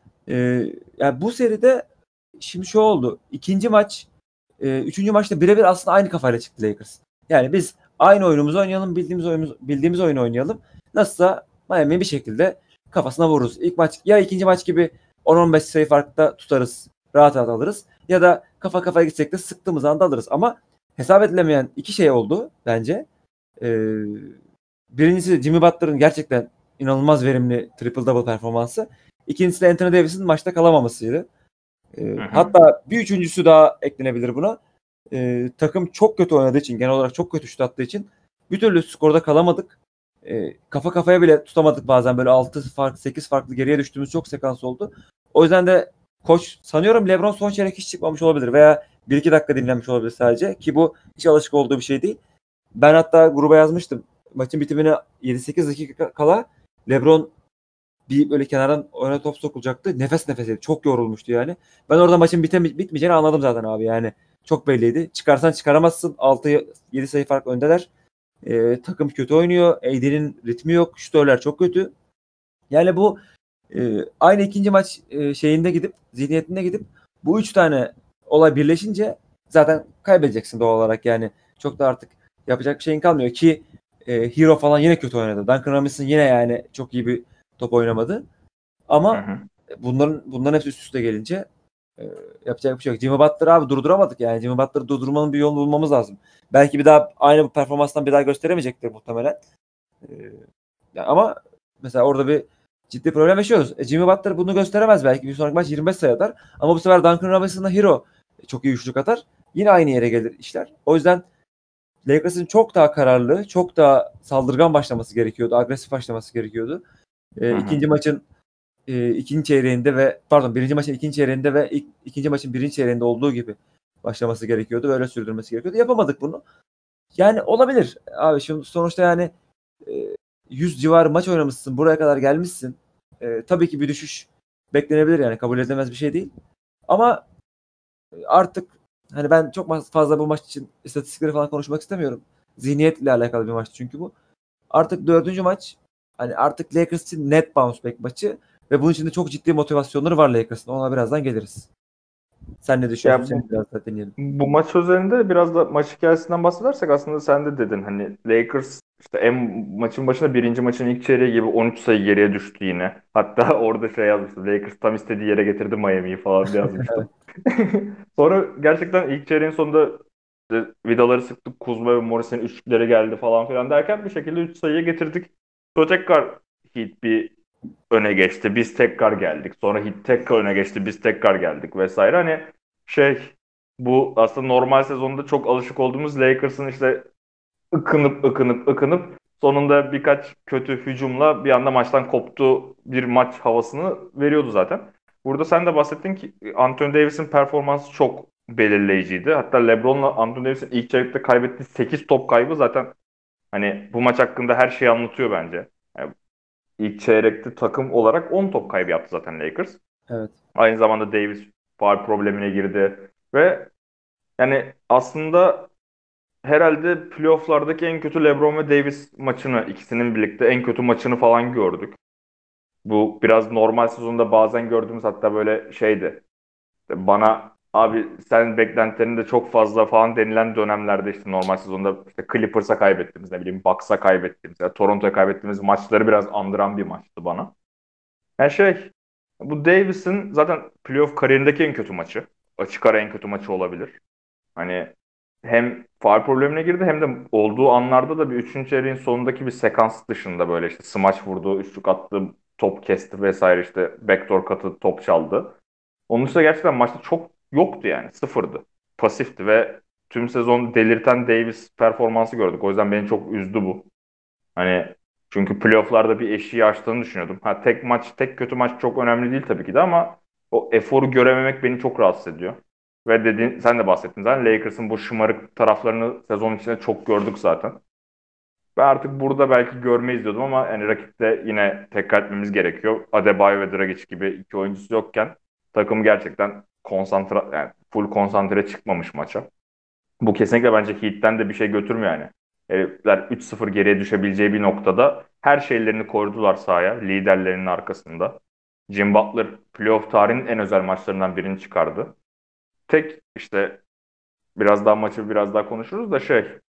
Yani bu seride şimdi şu oldu. İkinci maç, üçüncü maçta birebir aslında aynı kafayla çıktı Lakers. Yani biz aynı oyunumuzu oynayalım, bildiğimiz oyunu oynayalım. Nasılsa Miami bir şekilde kafasına vururuz. İlk maç ya ikinci maç gibi 10-15 sayı farkta tutarız, rahat rahat alırız. Ya da kafa kafaya gitsek de sıktığımız anda alırız. Ama hesap edilemeyen iki şey oldu bence. Ee, Birincisi Jimmy Butler'ın gerçekten inanılmaz verimli triple double performansı. İkincisi de Anthony Davis'in maçta kalamamasıydı.
Hı hı.
Hatta bir üçüncüsü daha eklenebilir buna. Takım çok kötü oynadığı için, genel olarak çok kötü şut attığı için bir türlü skorda kalamadık. Kafa kafaya bile tutamadık bazen. Böyle 6 farklı, 8 farklı geriye düştüğümüz çok sekans oldu. O yüzden de koç sanıyorum LeBron son çeyrek hiç çıkmamış olabilir veya 1-2 dakika dinlenmiş olabilir sadece ki bu hiç alışık olduğu bir şey değil. Ben hatta gruba yazmıştım. Maçın bitimine 7-8 dakika kala LeBron bir böyle kenardan oyuna top sokulacaktı. Nefes nefeseydi. Çok yorulmuştu yani. Ben orada maçın bitmeyeceğini anladım zaten abi yani. Çok belliydi. Çıkarsan çıkaramazsın. 6-7 sayı fark öndeler. Takım kötü oynuyor. AD'nin ritmi yok. Şütörler çok kötü. Yani bu aynı ikinci maç zihniyetinde gidip bu üç tane olay birleşince zaten kaybedeceksin doğal olarak yani. Çok da artık yapacak bir şeyin kalmıyor ki Hero falan yine kötü oynadı. Duncan Robinson yine yani çok iyi bir top oynamadı.
Hı
Ama
hı.
bunların hepsi üst üste gelince yapacak bir şey yok. Jimmy Butler'ı abi durduramadık yani. Jimmy Butler'ı durdurmanın bir yolunu bulmamız lazım. Belki bir daha aynı bu performanstan bir daha gösteremeyecektir muhtemelen. Ama mesela orada bir ciddi problem yaşıyoruz. Jimmy Butler bunu gösteremez belki. Bir sonraki maç 25 sayı atar. Ama bu sefer Duncan Robinson'la Hero çok iyi üçlük atar. Yine aynı yere gelir işler. O yüzden Lakers'ın çok daha kararlı, çok daha saldırgan başlaması gerekiyordu. Agresif başlaması gerekiyordu.
Hı hı.
İkinci maçın ikinci çeyreğinde birinci maçın ikinci çeyreğinde ve ikinci maçın birinci çeyreğinde olduğu gibi başlaması gerekiyordu. Böyle sürdürmesi gerekiyordu. Yapamadık bunu. Yani olabilir. Abi şimdi sonuçta yani 100 civarı maç oynamışsın. Buraya kadar gelmişsin. Tabii ki bir düşüş beklenebilir yani. Kabul edilemez bir şey değil. Ama artık hani ben çok fazla bu maç için istatistikleri falan konuşmak istemiyorum. Zihniyetle alakalı bir maç çünkü bu. Artık dördüncü maç hani artık Lakers için net bounce back maçı ve bunun için de çok ciddi motivasyonları var Lakers'ın. Ona birazdan geliriz. Sen ne düşünüyorsun?
Ya
Seni biraz da dinleyelim.
bu maç üzerinde biraz da maç hikayesinden bahsedersek aslında sen de dedin hani Lakers işte maçın başında birinci maçın ilk çeyreği gibi 13 sayı geriye düştü yine. Hatta orada şey yazmıştım. Lakers tam istediği yere getirdi Miami'yi falan diye yazmıştım. Sonra gerçekten ilk çeyreğin sonunda işte vidaları sıktık. Kuzma ve Morris'in üçlükleri geldi falan filan derken bir şekilde 3 sayıya getirdik. Sonra tekrar Heat bir öne geçti. Biz tekrar geldik. Sonra Heat tekrar öne geçti. Biz tekrar geldik vesaire. Hani şey bu aslında normal sezonda çok alışık olduğumuz Lakers'ın işte ıkınıp sonunda birkaç kötü hücumla bir anda maçtan koptu bir maç havasını veriyordu zaten. Burada sen de bahsettin ki Anthony Davis'in performansı çok belirleyiciydi. Hatta LeBron'la Anthony Davis'in ilk çeyrekte kaybettiği 8 top kaybı zaten hani bu maç hakkında her şeyi anlatıyor bence. Yani ilk çeyrekte takım olarak 10 top kaybı yaptı zaten Lakers.
Evet.
Aynı zamanda Davis faul problemine girdi ve yani aslında herhalde playoff'lardaki en kötü LeBron ve Davis maçını, ikisinin birlikte en kötü maçını falan gördük. Bu biraz normal sezonda bazen gördüğümüz hatta böyle şeydi. İşte bana abi sen beklentilerin de çok fazla falan denilen dönemlerde işte normal sezonda işte Clippers'a kaybettiğimiz, ne bileyim Bucks'a kaybettiğimiz ya Toronto'ya kaybettiğimiz maçları biraz andıran bir maçtı bana. Yani bu Davis'in zaten playoff kariyerindeki en kötü maçı. Açık ara en kötü maçı olabilir. Hani hem faul problemine girdi hem de olduğu anlarda da bir üçüncü çeyreğin sonundaki bir sekans dışında böyle işte smaç vurdu, üçlük attı, top kesti vesaire işte backdoor katı top çaldı. Onun dışında gerçekten maçta çok yoktu yani. Sıfırdı. Pasifti ve tüm sezon delirten Davis performansı gördük. O yüzden beni çok üzdü bu. Hani çünkü playoff'larda bir eşiği aştığını düşünüyordum. Ha tek maç, tek kötü maç çok önemli değil tabii ki de ama o eforu görememek beni çok rahatsız ediyor. Ve dediğin, sen de bahsettin zaten Lakers'ın bu şımarık taraflarını sezon içinde çok gördük zaten. Ben artık burada belki görmeyiz diyordum ama yani rakipte yine tekrar etmemiz gerekiyor. Adebayo ve Dragic gibi iki oyuncusu yokken takım gerçekten yani full konsantre çıkmamış maça. Bu kesinlikle bence Heat'ten de bir şey götürmüyor yani. Herifler 3-0 geriye düşebileceği bir noktada her şeylerini koydular sahaya liderlerinin arkasında. Jim Butler playoff tarihinin en özel maçlarından birini çıkardı. Tek işte biraz daha konuşuruz da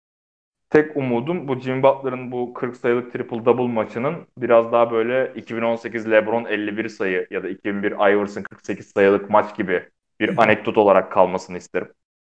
tek umudum bu Jim Butler'ın bu 40 sayılık triple double maçının biraz daha böyle 2018 LeBron 51 sayı ya da 2001 Iverson 48 sayılık maç gibi bir anekdot olarak kalmasını isterim.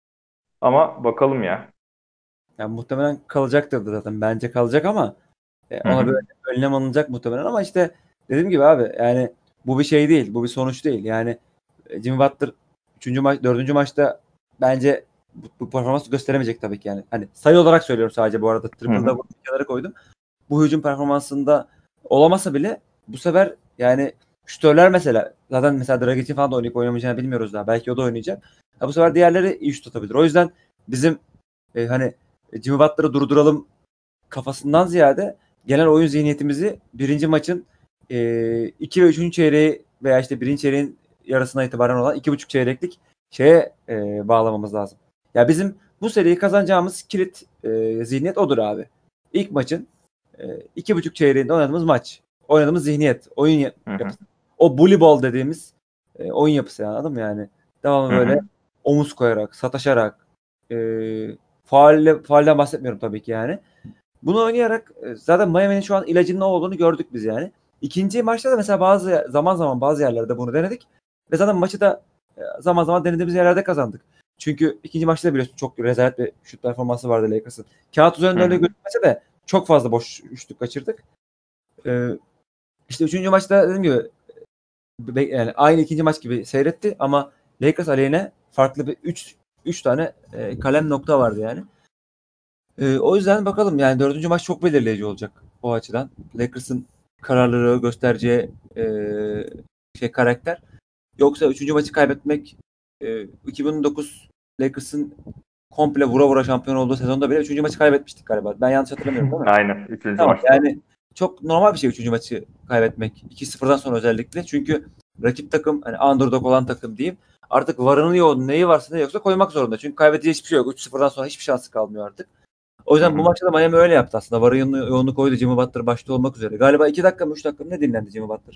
Ama bakalım ya.
Yani muhtemelen kalacaktır da zaten. Bence kalacak ama
Hı
ona
hı.
bir önlem alınacak muhtemelen ama işte dediğim gibi abi yani bu bir şey değil. Bu bir sonuç değil. Yani Jimmy Butler 3. maç 4. maçta bence bu performansı gösteremeyecek tabii ki yani. Hani sayı olarak söylüyorum sadece bu arada
Hı
triple
hı.
double kenara koydum. Bu hücum performansında olamasa bile bu sefer yani şütörler zaten mesela Dragic'in falan da oynayıp oynamayacağını bilmiyoruz daha. Belki o da oynayacak. Bu sefer diğerleri iyi şut atabilir. O yüzden bizim hani Jimmy Butler'ı durduralım kafasından ziyade genel oyun zihniyetimizi birinci maçın 2 ve 3. çeyreği veya işte birinci çeyreğin yarısına itibaren olan 2,5 çeyreklik şeye bağlamamız lazım. Ya bizim bu seriyi kazanacağımız kilit zihniyet odur abi. İlk maçın 2,5 çeyreğinde oynadığımız maç. Oynadığımız zihniyet, oyun
Hı hı.
yapısı. O bully ball dediğimiz oyun yapısı yani, anladın mı yani? Devamlı
Hı
böyle
hı.
omuz koyarak, sataşarak, faalden bahsetmiyorum tabii ki yani. Bunu oynayarak zaten Miami'nin şu an ilacının ne olduğunu gördük biz yani. İkinci maçta da mesela zaman zaman bazı yerlerde bunu denedik. Ve zaten maçı da zaman zaman denediğimiz yerlerde kazandık. Çünkü ikinci maçta da biliyorsun çok rezalet bir şut performansı vardı Lakers'ın. Kağıt üzerinde
Hı
öyle
hı.
gözükmese de çok fazla boş üçlük kaçırdık. İşte üçüncü maçta dediğim gibi yani aynı ikinci maç gibi seyretti ama Lakers aleyhine farklı bir 3 tane kalem nokta vardı yani. O yüzden bakalım yani dördüncü maç çok belirleyici olacak o açıdan. Lakers'ın kararlılığı göstereceği karakter. Yoksa üçüncü maçı kaybetmek 2009 Lakers'ın komple vura vura şampiyon olduğu sezonda bile üçüncü maçı kaybetmiştik galiba. Ben yanlış hatırlamıyorum değil mi?
Aynen. Üçüncü
Tamam
maçta.
yani çok normal bir şey üçüncü maçı kaybetmek. 2-0'dan sonra özellikle. Çünkü rakip takım hani underdog olan takım diyeyim. Artık varını yoğunu neyi varsa ne yoksa koymak zorunda. Çünkü kaybedeceği hiçbir şey yok. 3-0'dan sonra hiçbir şansı kalmıyor artık. O
Hı
yüzden bu
hı.
maçta da Miami öyle yaptı aslında. Varın yoğunu koydu Jimmy Butler başta olmak üzere. Galiba 2 dakika mı 3 dakika mı ne dinlendi Jimmy Butler?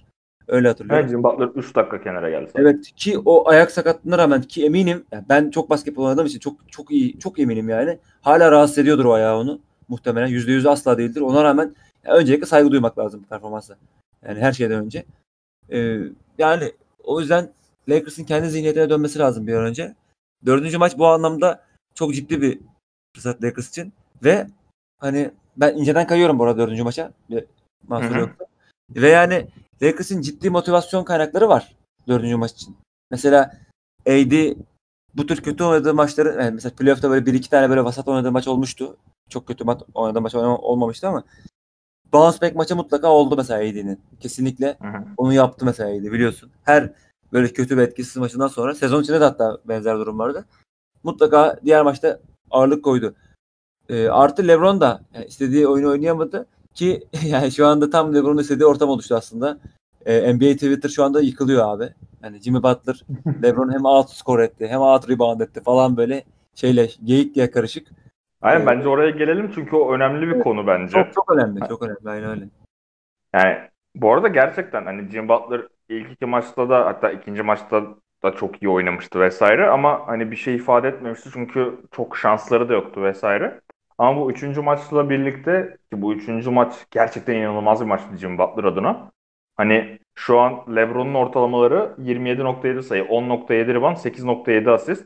Öyle hatırlıyorum.
Evet, Jim Butler 3 dakika kenara geldi sadece.
Evet ki o ayak sakatlığına rağmen ki eminim yani ben çok basketbol oynadığım için çok iyi çok eminim yani. Hala rahatsız ediyordur o ayağı onu. Muhtemelen %100 asla değildir. Ona rağmen öncelikle saygı duymak lazım performansa. Yani her şeyden önce. Ee, yani o yüzden Lakers'ın kendi zihniyetine dönmesi lazım bir an önce. Dördüncü maç bu anlamda çok ciddi bir fırsat Lakers için. Ve hani ben inceden kayıyorum bu arada dördüncü maça. Bir mahsur
Hı.
yoksa. Ve yani Lakers'ın ciddi motivasyon kaynakları var dördüncü maç için. Mesela AD bu tür kötü oynadığı maçları yani mesela playoff'ta böyle bir iki tane böyle vasat oynadığı maç olmuştu. Çok kötü oynadığı maç olmamıştı ama bounce back maçı mutlaka oldu mesela AD'nin. Kesinlikle
Hı.
onu yaptı mesela AD biliyorsun. Her böyle kötü ve etkisiz maçından sonra sezon içinde de hatta benzer durum vardı. Mutlaka diğer maçta ağırlık koydu. Artı LeBron da yani istediği oyunu oynayamadı ki yani şu anda tam LeBron'un istediği ortam oluştu aslında. NBA Twitter şu anda yıkılıyor abi. Yani Jimmy Butler LeBron hem out score etti hem out rebound etti falan böyle şeyle geyik diye karışık.
Aynen,
Ee,
bence oraya gelelim çünkü o önemli bir konu
çok
bence.
çok önemli. Çok önemli. Aynen öyle.
Yani bu arada gerçekten hani Jim Butler ilk iki maçta da hatta ikinci maçta da çok iyi oynamıştı vesaire ama hani bir şey ifade etmemişti çünkü çok şansları da yoktu vesaire. Ama bu üçüncü maçla birlikte ki bu üçüncü maç gerçekten inanılmaz bir maçtı Jim Butler adına. Hani şu an LeBron'un ortalamaları 27,7 sayı, 10,7 rebound, 8,7 asist,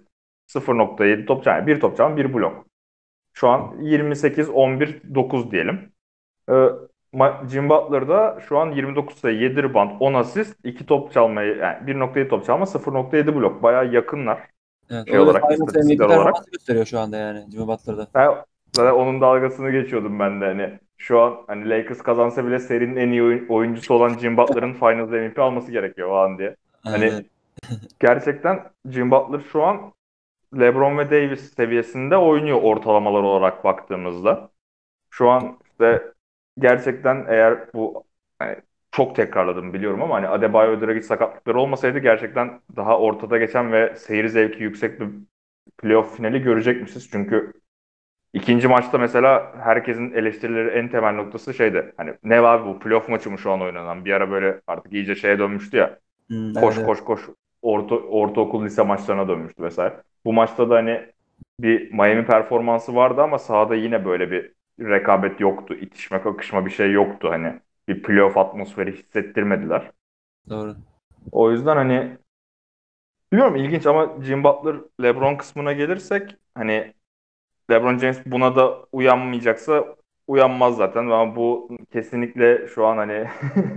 0,7 top, yani bir top çalma, bir blok. Şu an 28, 11, 9 diyelim. Ee, Jim Butler'da şu an 29 sayı, 7 rebound, 10 asist, 2 top çalmayı, yani 1,7 top çalma, 0,7 blok. Bayağı yakınlar
Evet,
şey
o da bir
olarak,
Finals
istatistikler
MVP
olarak.
performansı gösteriyor şu anda yani Jimmy Butler'da.
Zaten onun dalgasını geçiyordum ben de hani. Şu an hani Lakers kazansa bile serinin en iyi oyuncusu olan Jim Butler'ın Finals MVP alması gerekiyor o an diye.
Evet.
Hani gerçekten Jim Butler şu an LeBron ve Davis seviyesinde oynuyor ortalamalar olarak baktığımızda. Şu an işte gerçekten eğer bu, hani çok tekrarladım biliyorum ama hani Adebayo Dragic sakatlıkları olmasaydı gerçekten daha ortada geçen ve seyir zevki yüksek bir playoff finali görecekmişiz. Çünkü ikinci maçta mesela herkesin eleştirileri en temel noktası şeydi. Hani ne var bu playoff maçı mı şu an oynanan? Bir ara böyle artık iyice şeye dönmüştü ya.
Evet,
Koş
evet.
koş koş, ortaokul lise maçlarına dönmüştü vesaire. Bu maçta da hani bir Miami performansı vardı ama sahada yine böyle bir rekabet yoktu. İtişme kakışma bir şey yoktu. Hani bir playoff atmosferi hissettirmediler.
Doğru.
O yüzden hani bilmiyorum, ilginç ama Jim Butler LeBron kısmına gelirsek hani LeBron James buna da uyanmayacaksa uyanmaz zaten ama bu kesinlikle şu an hani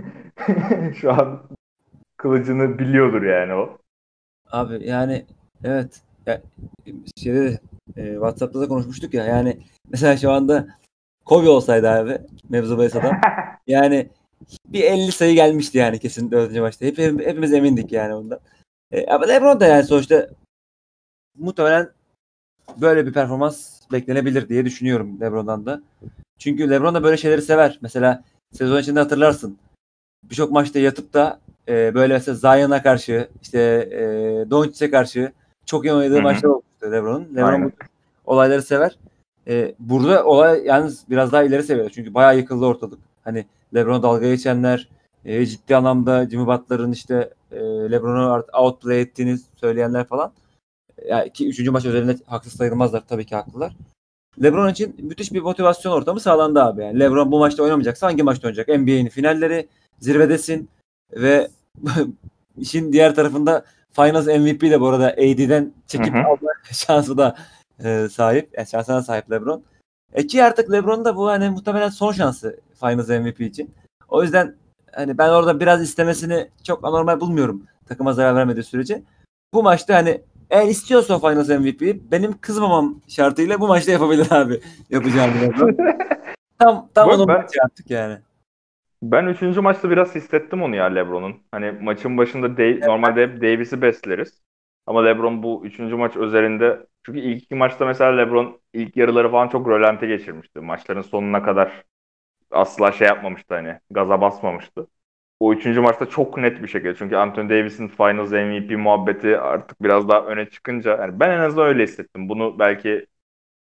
şu an kılıcını biliyordur yani o.
Abi yani evet. Ya, şeyde de, WhatsApp'ta da konuşmuştuk ya yani mesela şu anda Kobe olsaydı abi mevzu bahis adam yani bir 50 sayı gelmişti yani kesin dördüncü maçta. Hepimiz emindik yani ondan. Ama LeBron da yani sonuçta muhtemelen böyle bir performans beklenebilir diye düşünüyorum LeBron'dan da. Çünkü LeBron da böyle şeyleri sever. Mesela sezon içinde hatırlarsın. Birçok maçta yatıp da böyle mesela Zion'a karşı işte Doncic'e karşı çok iyi
Hı
oynadığı
hı.
maçlar olmuştu LeBron'un. LeBron bu
Aynen.
tür olayları sever. Burada olay yalnız biraz daha ileri seviyede. Çünkü bayağı yıkıldı ortalık. Hani LeBron'a dalga geçenler, ciddi anlamda Jimmy Butler'ın işte LeBron'u outplay ettiğini söyleyenler falan. Yani ki üçüncü maç özelinde haksız sayılmazlar. Tabii ki haklılar. LeBron için müthiş bir motivasyon ortamı sağlandı abi. Yani LeBron bu maçta oynamayacaksa hangi maçta oynayacak? NBA'nin finalleri, zirvedesin ve işin diğer tarafında Finals MVP de bu arada AD'den
Hı
çekip
hı.
alma şansı da sahip. Yani şansına sahip LeBron. Ki artık LeBron da bu hani muhtemelen son şansı Finals MVP için. O yüzden hani ben orada biraz istemesini çok anormal bulmuyorum. Takıma zarar vermediği sürece. Bu maçta hani eğer istiyorsa o Finals MVP benim kızmamam şartıyla bu maçta yapabilir abi. Yapacağını LeBron. Tam
Bu
onun
ben
maçı artık yani.
ben üçüncü maçta biraz hissettim onu ya LeBron'un. Hani maçın başında normalde hep Davis'i besleriz. Ama LeBron bu üçüncü maç özelinde, çünkü ilk iki maçta mesela LeBron ilk yarıları falan çok rölante geçirmişti. Maçların sonuna kadar asla şey yapmamıştı, hani gaza basmamıştı. O üçüncü maçta çok net bir şekilde, çünkü Anthony Davis'in Finals MVP muhabbeti artık biraz daha öne çıkınca, yani ben en azından öyle hissettim. Bunu belki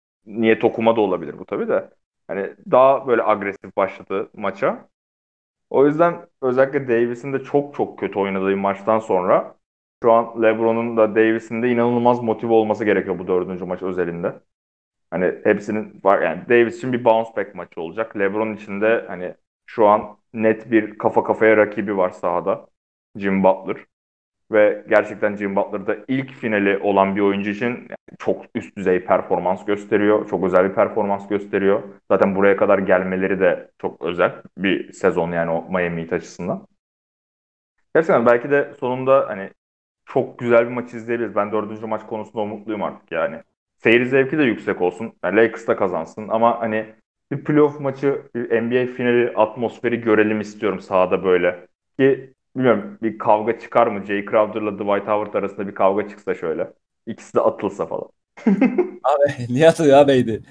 niyet okuma da olabilir bu tabii de. Hani daha böyle agresif başladı maça. O yüzden özellikle Davis'in de çok çok kötü oynadığı maçtan sonra şu an LeBron'un da Davis'in de inanılmaz motive olması gerekiyor bu dördüncü maç özelinde. Hani hepsinin var yani Davis için bir bounce back maçı olacak. LeBron için de hani şu an net bir kafa kafaya rakibi var sahada. Jim Butler. Ve gerçekten Jim Butler'da ilk finali olan bir oyuncu için çok üst düzey performans gösteriyor. Çok özel bir performans gösteriyor. Zaten buraya kadar gelmeleri de çok özel bir sezon yani o Miami Heat açısından. Gerçekten belki de sonunda hani çok güzel bir maç izleyebiliriz. Ben dördüncü maç konusunda umutluyum artık yani. Seyir zevki de yüksek olsun. Yani Lakers da kazansın ama hani bir playoff maçı, bir NBA finali atmosferi görelim istiyorum sahada böyle. Ki bilmiyorum bir kavga çıkar mı? Jay Crowder'la Dwight Howard arasında bir kavga çıksa şöyle. İkisi de atılsa falan.
Abi niye atıyor abi?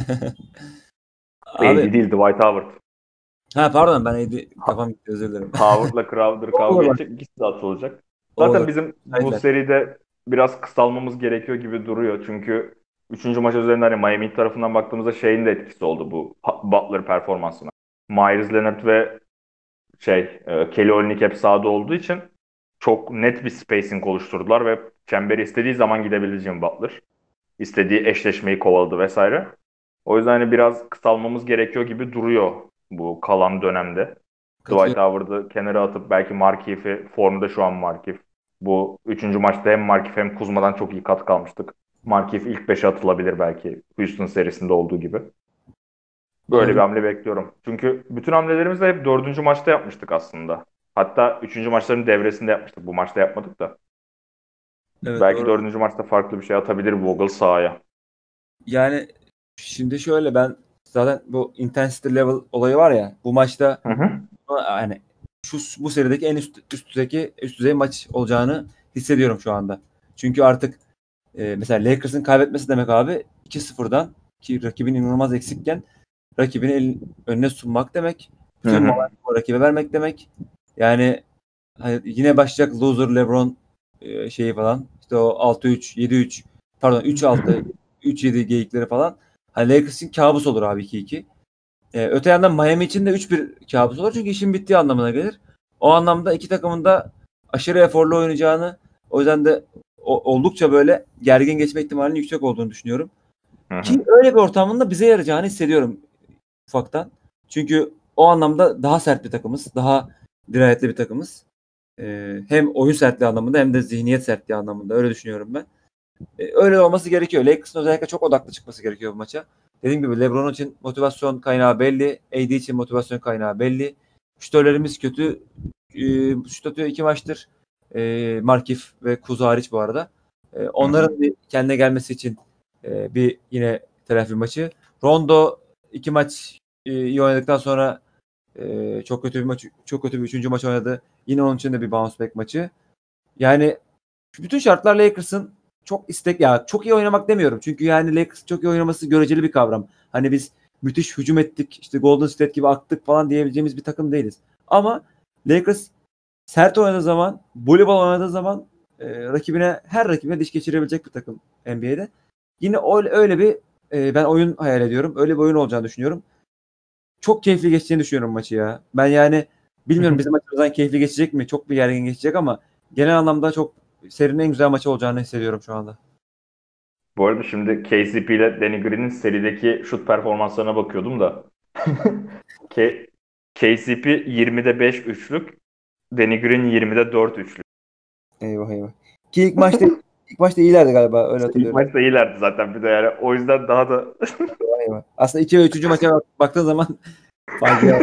AD
Abi
değil Dwight Howard.
ha pardon ben AD
Ha-
kafam gitti özür dilerim.
Howard'la Crowder kavga
Olur bak.
edecek. İkisi de atılacak. Zaten
Olur.
bizim bu
Hayırlar.
seride biraz kısalmamız gerekiyor gibi duruyor. Çünkü üçüncü maç üzerinde hani Miami tarafından baktığımızda şeyin de etkisi oldu bu Butler performansına. Myers Leonard ve Kelly Olynyk hep sahada olduğu için çok net bir spacing oluşturdular ve çemberi istediği zaman gidebildi Jim Butler. İstediği eşleşmeyi kovaladı vesaire. O yüzden hani biraz kısalmamız gerekiyor gibi duruyor bu kalan dönemde. Dwight
Katılıyorum.
Howard'ı kenara atıp belki Markieff'i formda şu an Markieff. Bu üçüncü maçta hem Markieff hem Kuzma'dan çok iyi katkı almıştık. Markieff ilk beşe atılabilir belki Houston serisinde olduğu gibi. Böyle bir
Olabilir.
hamle bekliyorum. Çünkü bütün hamlelerimizi de hep dördüncü maçta yapmıştık aslında. Hatta üçüncü maçların devresinde yapmıştık. Bu maçta yapmadık da.
Evet
Belki
doğru.
dördüncü maçta farklı bir şey atabilir Vogel sahaya.
Yani şimdi şöyle ben zaten bu intensity level olayı var ya bu maçta
Hı hı.
yani bu serideki en üst düzey maç olacağını hissediyorum şu anda. Çünkü artık mesela Lakers'ın kaybetmesi demek abi 2-0'dan ki rakibin inanılmaz eksikken rakibini önüne sunmak demek.
Hı
Bütün
hı.
momentumu rakibe vermek demek. Yani hani yine başlayacak loser LeBron şeyi falan. İşte o 6-3, 7-3 pardon 3-6, 3-7 geyikleri falan. Hani Lakers için kabus olur abi 2-2. Öte yandan Miami için de 3-1 kabus olur. Çünkü işin bittiği anlamına gelir. O anlamda iki takımın da aşırı eforlu oynayacağını o yüzden de oldukça böyle gergin geçme ihtimalinin yüksek olduğunu düşünüyorum.
Hı hı.
Ki öyle bir ortamın da bize yarayacağını hissediyorum ufaktan. Çünkü o anlamda daha sert bir takımız. Daha dirayetli bir takımız. Hem oyun sertliği anlamında hem de zihniyet sertliği anlamında. Öyle düşünüyorum ben. Öyle olması gerekiyor. Lakers'ın özellikle çok odaklı çıkması gerekiyor bu maça. Dediğim gibi LeBron için motivasyon kaynağı belli. AD için motivasyon kaynağı belli. Şütörlerimiz kötü. Şut atıyor 2 maçtır. Markif ve Kuz hariç bu arada.
Hı hı.
Onların bir kendine gelmesi için bir yine telafi maçı. Rondo 2 maç iyi oynadıktan sonra çok kötü bir maç, çok kötü bir üçüncü maç oynadı. Yine onun için de bir bounce back maçı. Yani bütün şartlar Lakers'ın çok ya çok iyi oynamak demiyorum. Çünkü yani Lakers çok iyi oynaması göreceli bir kavram. Hani biz müthiş hücum ettik, işte Golden State gibi aktık falan diyebileceğimiz bir takım değiliz. Ama Lakers sert oynadığı zaman, voleybol oynadığı zaman her rakibine diş geçirebilecek bir takım NBA'de. Yine öyle bir ben oyun hayal ediyorum. Öyle bir oyun olacağını düşünüyorum. Çok keyifli geçeceğini düşünüyorum maçı ya. Ben yani bilmiyorum bizim açımızdan keyifli geçecek mi? Çok bir gergin geçecek ama genel anlamda çok serinin en güzel maçı olacağını hissediyorum şu anda.
Bu arada şimdi KCP ile Danny Green'in serideki şut performanslarına bakıyordum da. K KCP 20'de 5 üçlük, Danny Green 20'de 4 üçlük.
Eyvah eyvah. Ki ilk maçta iyilerdi galiba öyle
İşte ilk
hatırlıyorum.
maçta iyilerdi zaten bir de yani o yüzden daha da
Eyvah eyvah. Aslında 2 ve 3. maça baktığın zaman facia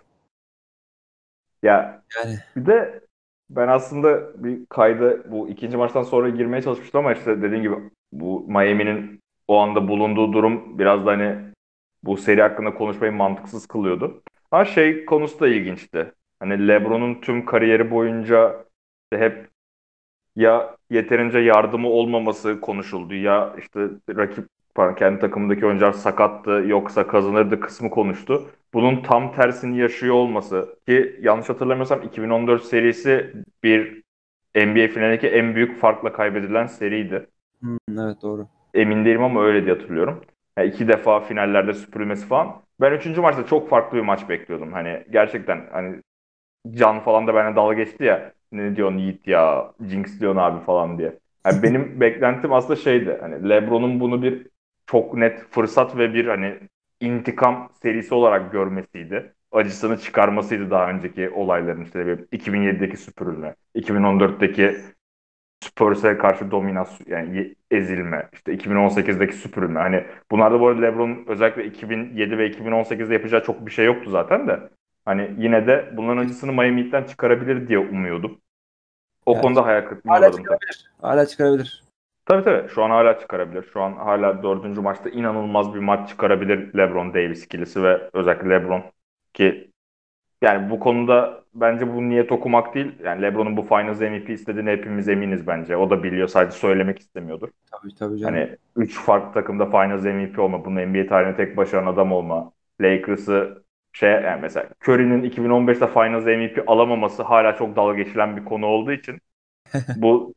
ya
yani.
bir de ben aslında bir kayda bu ikinci maçtan sonra girmeye çalışmıştım ama işte dediğim gibi bu Miami'nin o anda bulunduğu durum biraz da hani bu seri hakkında konuşmayı mantıksız kılıyordu. Ama şey konusu da ilginçti. Hani LeBron'un tüm kariyeri boyunca işte hep ya yeterince yardımı olmaması konuşuldu ya işte rakip pardon, kendi takımındaki oyuncular sakattı yoksa kazanırdı kısmı konuştu. Bunun tam tersini yaşıyor olması ki yanlış hatırlamıyorsam 2014 serisi bir NBA finalindeki en büyük farkla kaybedilen seriydi.
Evet doğru.
Emin değilim ama öyle diye hatırlıyorum. Yani 2 defa finallerde süpürülmesi falan. Ben üçüncü maçta çok farklı bir maç bekliyordum. Hani gerçekten hani Can falan da benimle dalga geçti ya. Ne diyorsun Yiğit ya, Jinx diyorsun abi falan diye. Yani benim beklentim aslında şeydi. Hani LeBron'un bunu bir çok net fırsat ve bir hani intikam serisi olarak görmesiydi. Acısını çıkarmasıydı daha önceki olayların işte bir 2007'deki süpürülme, 2014'teki Spurs'e karşı dominasyon yani ezilme, işte 2018'deki süpürülme. Hani bunlarda bu arada LeBron'un özellikle 2007 ve 2018'de yapacağı çok bir şey yoktu zaten de. Hani yine de bunların acısını Miami Heat'ten çıkarabilir diye umuyordum. O
Yani
konuda hayal kırıklığına
hala
uğradım tabii.
çıkarabilir. Hala çıkarabilir.
Tabii tabii. Şu an hala çıkarabilir. Şu an hala dördüncü maçta inanılmaz bir maç çıkarabilir LeBron Davis ikilisi ve özellikle LeBron ki yani bu konuda bence bu niyet okumak değil. Yani LeBron'un bu Finals MVP istediğine hepimiz eminiz bence. O da biliyor. Sadece söylemek istemiyordur.
Tabii tabii canım.
Hani 3 farklı takımda Finals MVP olma, bunun NBA tarihine tek başaran adam olma, Lakers'ı yani mesela Curry'nin 2015'te Finals MVP alamaması hala çok dalga geçilen bir konu olduğu için bu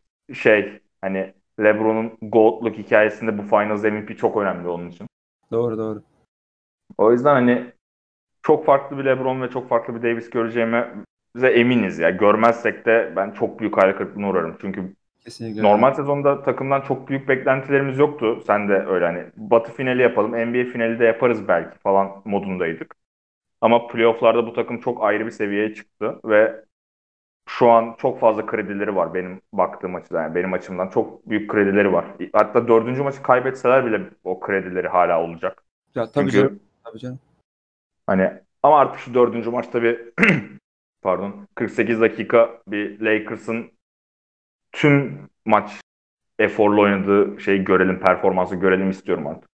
hani LeBron'un GOAT'luk hikayesinde bu Finals MVP çok önemli onun için.
Doğru doğru.
O yüzden hani çok farklı bir LeBron ve çok farklı bir Davis göreceğimize eminiz ya. Görmezsek de ben çok büyük hayal kırıklığına uğrarım. Çünkü
Kesinlikle öyle.
normal sezonda takımdan çok büyük beklentilerimiz yoktu. Sen de öyle hani Batı finali yapalım, NBA finali de yaparız belki falan modundaydık. Ama playoff'larda bu takım çok ayrı bir seviyeye çıktı ve şu an çok fazla kredileri var benim baktığım açıdan. Yani benim açımdan çok büyük kredileri var. Hatta dördüncü maçı kaybetseler bile o kredileri hala olacak.
Ya, tabii canım.
Çünkü
Tabii canım.
hani ama artık şu dördüncü maçta bir pardon 48 dakika bir Lakers'ın tüm maç eforlu oynadığı şeyi görelim, performansı görelim istiyorum artık.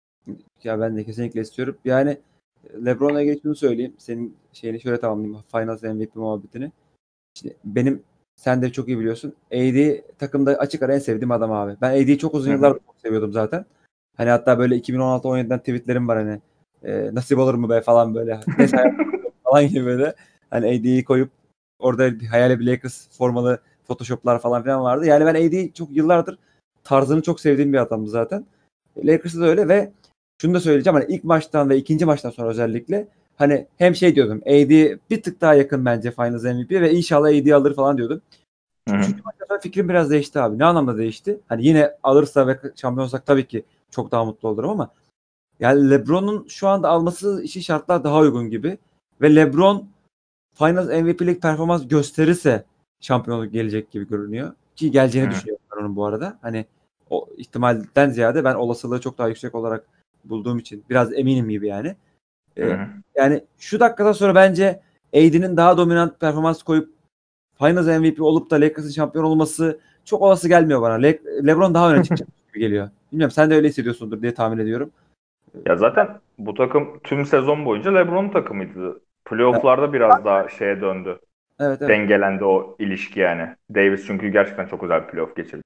Ya ben de kesinlikle istiyorum. Yani LeBron'a ilgili şunu söyleyeyim. Senin şeyini şöyle tamamlayayım. Finals MVP muhabbetini. İşte benim sen de çok iyi biliyorsun. AD takımda açık ara en sevdiğim adam abi. Ben AD'yi çok uzun
Hı
yıllar
hı.
çok seviyordum zaten. Hani hatta böyle 2016-17'den tweetlerim var hani. Nasip olur mu be falan böyle. Ne falan gibi böyle. Hani AD'yi koyup orada bir hayali bir Lakers formalı Photoshop'lar falan filan vardı. Yani ben AD'yi çok yıllardır tarzını çok sevdiğim bir adamdı zaten. Lakers'ı da öyle ve şunu da söyleyeceğim hani ilk maçtan ve ikinci maçtan sonra özellikle hani hem şey diyordum AD bir tık daha yakın bence Finals MVP ve inşallah AD alır falan diyordum.
Hı hı.
Üçüncü maçta sonra fikrim biraz değişti abi. Ne anlamda değişti? Hani yine alırsa ve şampiyon olsak tabii ki çok daha mutlu olurum ama yani LeBron'un şu anda alması için şartlar daha uygun gibi ve LeBron Finals MVP'lik performans gösterirse şampiyonluk gelecek gibi görünüyor. Ki
Hı
geleceğini
hı.
düşünüyorum ben onun bu arada. Hani o ihtimalden ziyade ben olasılığı çok daha yüksek olarak bulduğum için biraz eminim gibi yani.
Hı
Ee,
hı.
yani şu dakikadan sonra bence AD'nin daha dominant performans koyup Finals MVP olup da Lakers'ın şampiyon olması çok olası gelmiyor bana. LeBron daha öne çıkacak gibi geliyor. Bilmiyorum sen de öyle hissediyorsundur diye tahmin ediyorum.
Ya zaten bu takım tüm sezon boyunca LeBron'un takımıydı.
Evet
Playoff'larda biraz daha şeye döndü.
evet. Evet.
Dengelendi o ilişki yani. Davis çünkü gerçekten çok güzel bir playoff geçirdi.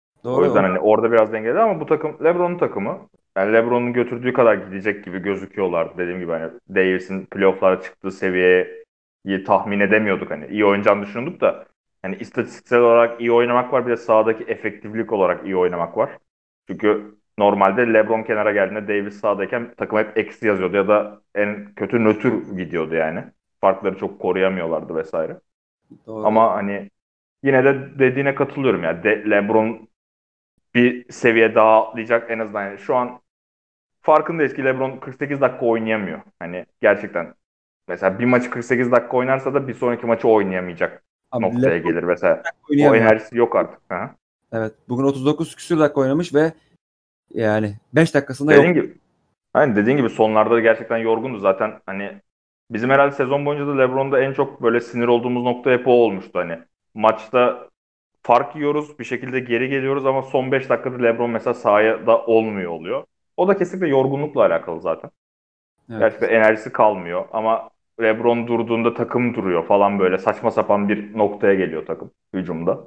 O
Doğru.
yüzden hani orada biraz dengeledi ama bu takım LeBron'un takımı. Yani LeBron'un götürdüğü kadar gidecek gibi gözüküyorlar. Dediğim gibi hani Davis'in playoff'lara çıktığı seviyeyi tahmin edemiyorduk. Hani iyi oynayacağını düşünüyorduk da hani istatistiksel olarak iyi oynamak var bir de sahadaki efektiflik olarak iyi oynamak var. Çünkü normalde LeBron kenara geldiğinde Davis sahadayken takım hep eksi yazıyordu ya da en kötü nötr gidiyordu yani. Farkları çok koruyamıyorlardı vesaire.
Doğru.
Ama hani yine de dediğine katılıyorum ya. LeBron bir seviye daha atlayacak en azından. Yani şu an farkındayız ki LeBron 48 dakika oynayamıyor. Hani gerçekten mesela bir maçı 48 dakika oynarsa da bir sonraki maçı oynayamayacak
Abi
noktaya
LeBron
gelir. Mesela o
oynayamıyor.
enerjisi yok artık. Hı.
Evet. Bugün 39 küsür dakika oynamış ve yani 5 dakikasında yok.
Dediğin gibi hani dediğin gibi sonlarda da gerçekten yorgundu zaten. Hani bizim herhalde sezon boyunca da LeBron'da en çok böyle sinir olduğumuz nokta hep o olmuştu. Hani maçta fark yiyoruz, bir şekilde geri geliyoruz ama son 5 dakikada LeBron mesela sahaya da olmuyor oluyor. O da kesinlikle yorgunlukla alakalı zaten.
Evet.
Gerçekten enerjisi kalmıyor ama LeBron durduğunda takım duruyor falan böyle saçma sapan bir noktaya geliyor takım hücumda.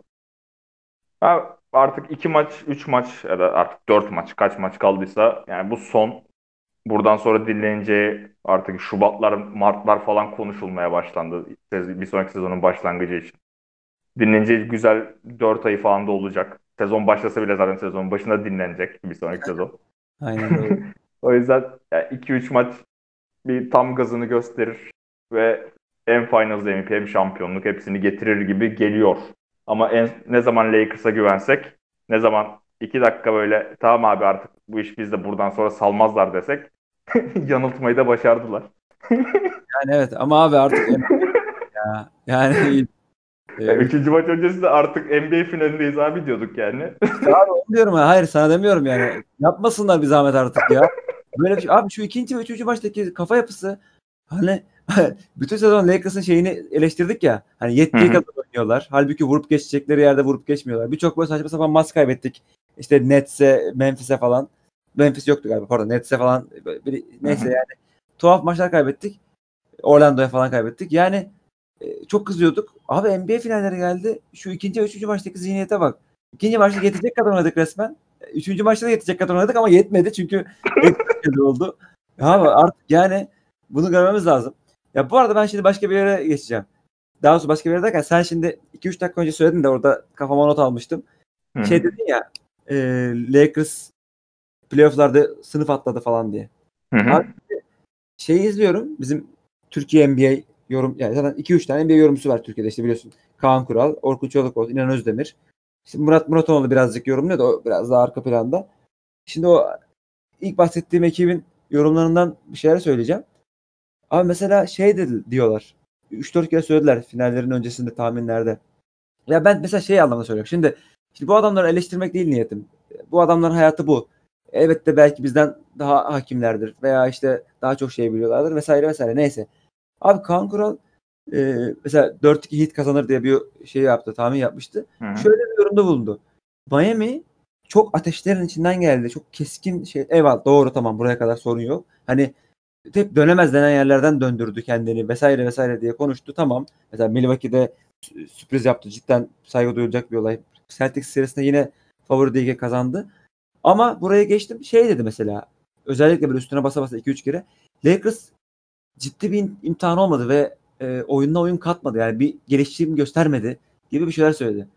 Ha, artık 2 maç, 3 maç ya da artık 4 maç kaç maç kaldıysa yani bu son. Buradan sonra dinleneceği artık Şubatlar, Martlar falan konuşulmaya başlandı. Bir sonraki sezonun başlangıcı için. Dinleneceği güzel 4 ayı falan da olacak. Sezon başlasa bile zaten sezonun başında dinlenecek bir sonraki sezon.
Aynen doğru.
O yüzden 2-3 maç bir tam gazını gösterir ve hem Finals MVP hem şampiyonluk hepsini getirir gibi geliyor. Ama ne zaman Lakers'a güvensek, ne zaman 2 dakika böyle tamam abi artık bu iş bizde buradan sonra salmazlar desek yanıltmayı da başardılar.
Yani evet ama abi artık ya. Yani
Üçüncü maç öncesinde artık NBA finalindeyiz abi diyorduk yani.
İşte abi onu diyorum ya. Hayır sana demiyorum yani. Yapmasınlar bir zahmet artık ya. Böyle bir şey. Abi şu ikinci ve üçüncü maçtaki kafa yapısı hani bütün sezon Lakers'ın şeyini eleştirdik ya. Hani yettiği kadar oynuyorlar. Halbuki vurup geçecekleri yerde vurup geçmiyorlar. Birçok böyle saçma sapan maç kaybettik. İşte Nets'e, Memphis'e falan. Memphis yoktu galiba pardon. Nets'e falan. Neyse yani. Tuhaf maçlar kaybettik. Orlando'ya falan kaybettik. Yani çok kızıyorduk. Abi NBA finalleri geldi. Şu ikinci ve üçüncü maçtaki zihniyete bak. İkinci maçta yetecek kadar oynadık resmen. Üçüncü maçta da yetecek kadar oynadık ama yetmedi çünkü hep oldu. Ya abi artık yani bunu görmemiz lazım. Ya bu arada ben şimdi başka bir yere geçeceğim. Daha doğrusu başka bir yere derken sen şimdi 2-3 dakika önce söyledin de orada kafama not almıştım. Şey dedin ya Lakers playoff'larda sınıf atladı falan diye. Abi şeyi izliyorum. Bizim Türkiye NBA yorum yani zaten 2-3 tane NBA yorumcusu var Türkiye'de işte biliyorsun. Kaan Kural, Orkun Çolakoğlu, İnan Özdemir. İşte Murat Muratoğlu birazcık yorumluyor da o biraz daha arka planda. Şimdi o ilk bahsettiğim ekibin yorumlarından bir şeyler söyleyeceğim. Abi mesela şey dedi diyorlar. 3-4 kere söylediler finallerin öncesinde tahminlerde. Ya ben mesela şey anlamda söylüyorum. Şimdi bu adamları eleştirmek değil niyetim. Bu adamların hayatı bu. Elbette belki bizden daha hakimlerdir veya işte daha çok şey biliyorlardır vesaire vesaire neyse. Abi Kaan Kural mesela 4-2 Heat kazanır diye bir şey yaptı, tahmin yapmıştı. Şöyle bir yorumda bulundu. Miami çok ateşlerin içinden geldi. Çok keskin şey. Eyvallah doğru tamam buraya kadar sorun yok. Hani hep dönemez denen yerlerden döndürdü kendini vesaire vesaire diye konuştu. Tamam. Mesela Milwaukee'de sürpriz yaptı. Cidden saygı duyulacak bir olay. Celtics serisinde yine favori diye kazandı. Ama buraya geçtim. Şey dedi mesela. Özellikle böyle üstüne basa basa 2-3 kere. Lakers ciddi bir imtihan olmadı ve oyununa oyun katmadı. Yani bir gelişim göstermedi gibi bir şeyler söyledi.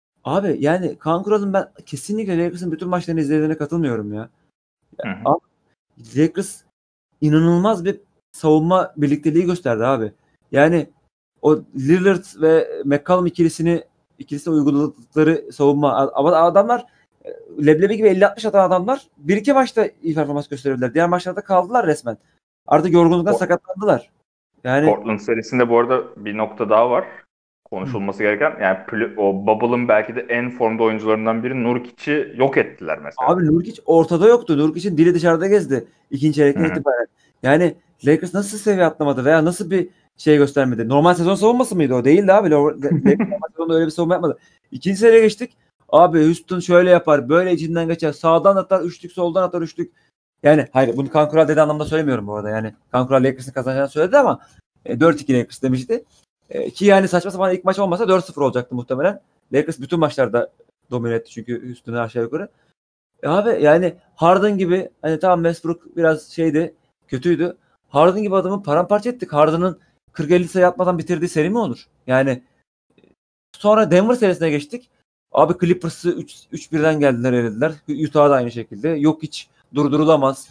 Abi yani Kaan Kural'ın ben kesinlikle Lakers'ın bütün maçlarını izlediğine katılmıyorum ya. Abi, Lakers inanılmaz bir savunma birlikteliği gösterdi abi. Yani o Lillard ve McCollum ikilisi uyguladıkları savunma adamlar leblebi gibi 50-60 atan adamlar bir iki maçta iyi performans gösterebilirler. Diğer maçlarda kaldılar resmen. Artık yorgunluktan sakatlandılar. Yani
Portland serisinde bu arada bir nokta daha var. Konuşulması gereken. Yani o Bubble'ın belki de en formda oyuncularından biri Nurkic'i yok ettiler mesela.
abi Nurkic ortada yoktu. Nurkic'in dili dışarıda gezdi. İkinci çeyrekten itibaren. Yani Lakers nasıl seviye atlamadı veya nasıl bir şey göstermedi? Normal sezon savunması mıydı o? Değildi abi. Lakers normal sezonda öyle bir savunma yapmadı. İkinci seriye geçtik. Abi Houston şöyle yapar. Böyle içinden geçer. Sağdan atar üçlük. Soldan atar üçlük. Yani hayır bunu Kaan Kural dediği anlamda söylemiyorum bu arada. Yani Kaan Kural Lakers'ın kazanacağını söyledi ama 4-2 Lakers demişti. Ki yani saçma sapan ilk maç olmasa 4-0 olacaktı muhtemelen. Lakers bütün maçlarda domine etti çünkü Houston'u aşağı yukarı. Abi yani Harden gibi hani tamam Westbrook biraz şeydi kötüydü. Harden gibi adamı paramparça ettik. Harden'ın 40-50 sayı atmadan bitirdiği seri mi olur? Yani sonra Denver serisine geçtik. Abi Clippers'ı 3-1'den geldiler elediler. Utah'da aynı şekilde. Yok hiç durdurulamaz.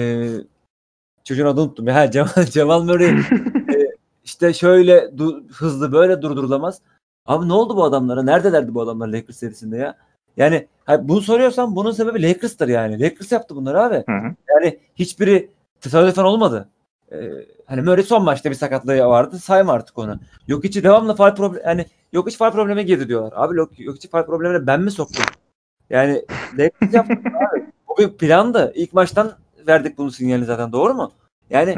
Çocuğun adını unuttum. Ya Cemal Murray işte şöyle hızlı böyle durdurulamaz. Abi ne oldu bu adamlara? Neredelerdi bu adamlar Lakers serisinde ya? Yani bunu soruyorsan bunun sebebi Lakers'tır yani. Lakers yaptı bunları abi. Yani hiçbiri tesadüfen olmadı. Hani Murray son maçta bir sakatlığı vardı. Sayma artık onu. Yok içi devamlı faul problemi yani yok hiç faul probleme girdi diyorlar. Abi yok içi faul problemine ben mi soktum? Yani Lakers yaptı abi. O bir plandı. İlk maçtan verdik bunun sinyalini zaten doğru mu? Yani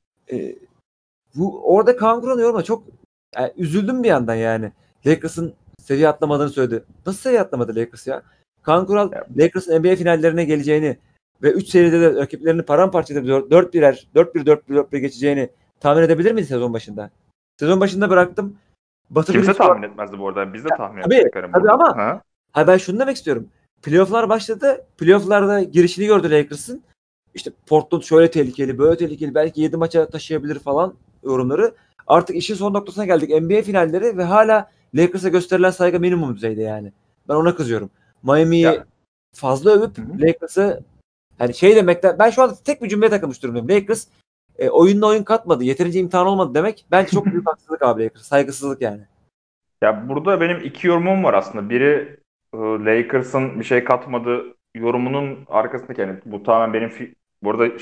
bu orada Kaan Kural'ın yorumuna çok yani üzüldüm bir yandan yani. Lakers'ın seviye atlamadığını söyledi. Nasıl seviye atlamadı Lakers ya? Kaan Kural Lakers'ın NBA finallerine geleceğini ve 3 seride de rakiplerini paramparça edip 4-1 geçeceğini tahmin edebilir miydi sezon başında? Sezon başında bıraktım.
Kimse tahmin etmezdi bu arada. Biz de tahmin ettik.
Tabii ama ben şunu demek istiyorum. Playoff'lar başladı. Playoff'larda girişini gördü Lakers'ın. İşte Portland şöyle tehlikeli, böyle tehlikeli. Belki 7 maça taşıyabilir falan yorumları. Artık işin son noktasına geldik. NBA finalleri ve hala Lakers'a gösterilen saygı minimum düzeyde yani. Ben ona kızıyorum. Miami'yi fazla övüp Lakers'ı hani şey demekten ben şu anda tek bir cümleye takılmış durumdayım. Lakers oyununa oyun katmadı. Yeterince imtihan olmadı demek. Bence çok büyük haksızlık abi Lakers. Saygısızlık yani.
Ya burada benim iki yorumum var aslında. Biri Lakers'ın bir şey katmadı yorumunun arkasındaki, yani bu tamamen benim burada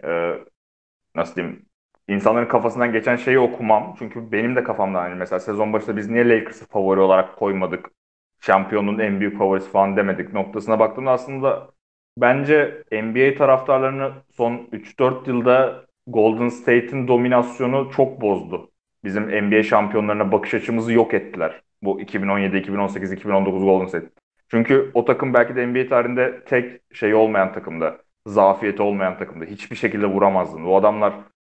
nasıl diyeyim, insanların kafasından geçen şeyi okumam. Çünkü benim de kafamda hani mesela sezon başında biz niye Lakers'ı favori olarak koymadık? Şampiyonun en büyük favorisi falan demedik noktasına baktığımda aslında bence NBA taraftarlarını son 3-4 yılda Golden State'in dominasyonu çok bozdu. Bizim NBA şampiyonlarına bakış açımızı yok ettiler. Bu 2017, 2018, 2019 Golden State. Çünkü o takım belki de NBA tarihinde tek şey olmayan takımda. Zafiyeti olmayan takımda. Hiçbir şekilde vuramazdın. O adamlar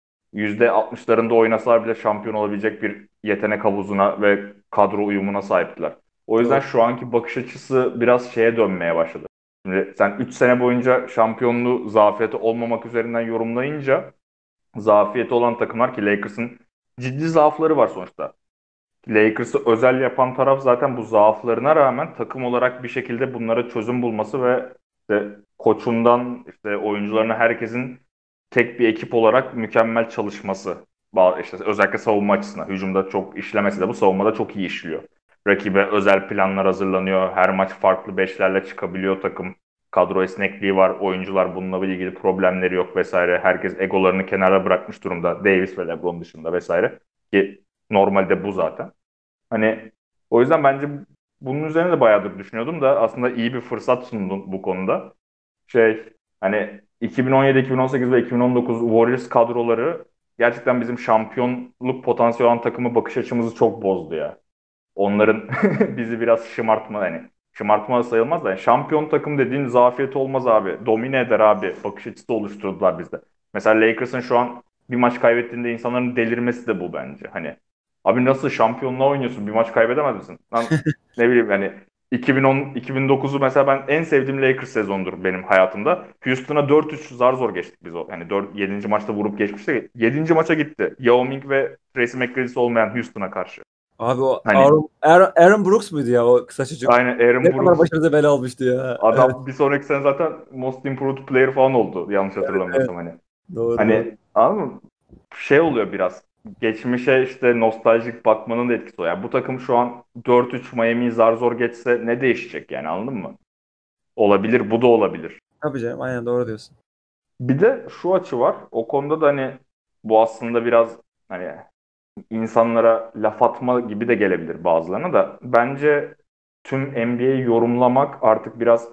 %60'larında oynasalar bile şampiyon olabilecek bir yetenek havuzuna ve kadro uyumuna sahiptiler. O yüzden
Doğru.
şu anki bakış açısı biraz şeye dönmeye başladı. Şimdi sen 3 sene boyunca şampiyonluğu zafiyeti olmamak üzerinden yorumlayınca zafiyeti olan takımlar, ki Lakers'ın ciddi zaafları var sonuçta. Lakers'ı özel yapan taraf zaten bu zaaflarına rağmen takım olarak bir şekilde bunlara çözüm bulması ve işte koçundan işte oyuncularına herkesin tek bir ekip olarak mükemmel çalışması. İşte özellikle savunma açısından. Hücumda çok işlemesi de bu savunmada çok iyi işliyor. Rakibe özel planlar hazırlanıyor. Her maç farklı beşlerle çıkabiliyor takım. Kadro esnekliği var. Oyuncular bununla ilgili problemleri yok vesaire. Herkes egolarını kenara bırakmış durumda. Davis ve LeBron dışında vesaire. Ki normalde bu zaten. Hani o yüzden bence bunun üzerine de bayağıdır düşünüyordum da aslında iyi bir fırsat sundun bu konuda. Şey hani 2017, 2018 ve 2019 Warriors kadroları gerçekten bizim şampiyonluk potansiyeli olan takımı bakış açımızı çok bozdu ya. Onların bizi biraz şımartma, hani şımartma sayılmaz da yani şampiyon takım dediğin zafiyeti olmaz abi. Domine eder abi. Bakış açısı oluşturdular bizde. Mesela Lakers'ın şu an bir maç kaybettiğinde insanların delirmesi de bu bence. Hani abi nasıl şampiyonluğa oynuyorsun? Bir maç kaybedemez misin? Lan ne bileyim yani 2010 2009'u mesela ben en sevdiğim Lakers sezondur benim hayatımda. Houston'a 4-3 zar zor geçtik biz o. Yani 7. maçta vurup geçmiştik. 7. maça gitti. Yao Ming ve Tracy McGrady'si olmayan Houston'a karşı.
Abi o
Hani
Aaron Brooks muydu ya o kısa çocuk?
aynen Aaron
Ne kadar
Brooks.
başarılı bela olmuştu ya. Evet.
Adam bir sonraki sene zaten Most Improved Player falan oldu yanlış
Evet.
hatırlamıyorsam hani.
Doğru doğru.
Hani anladın mı? Şey oluyor biraz. Geçmişe işte nostaljik bakmanın da etkisi o. Yani bu takım şu an 4-3 Miami'yi zar zor geçse ne değişecek yani, anladın mı? Olabilir, bu da olabilir.
Tabii canım, aynen doğru diyorsun.
Bir de şu açı var. O konuda da hani bu aslında biraz hani insanlara laf atma gibi de gelebilir bazılarına da. Bence tüm NBA'yi yorumlamak artık biraz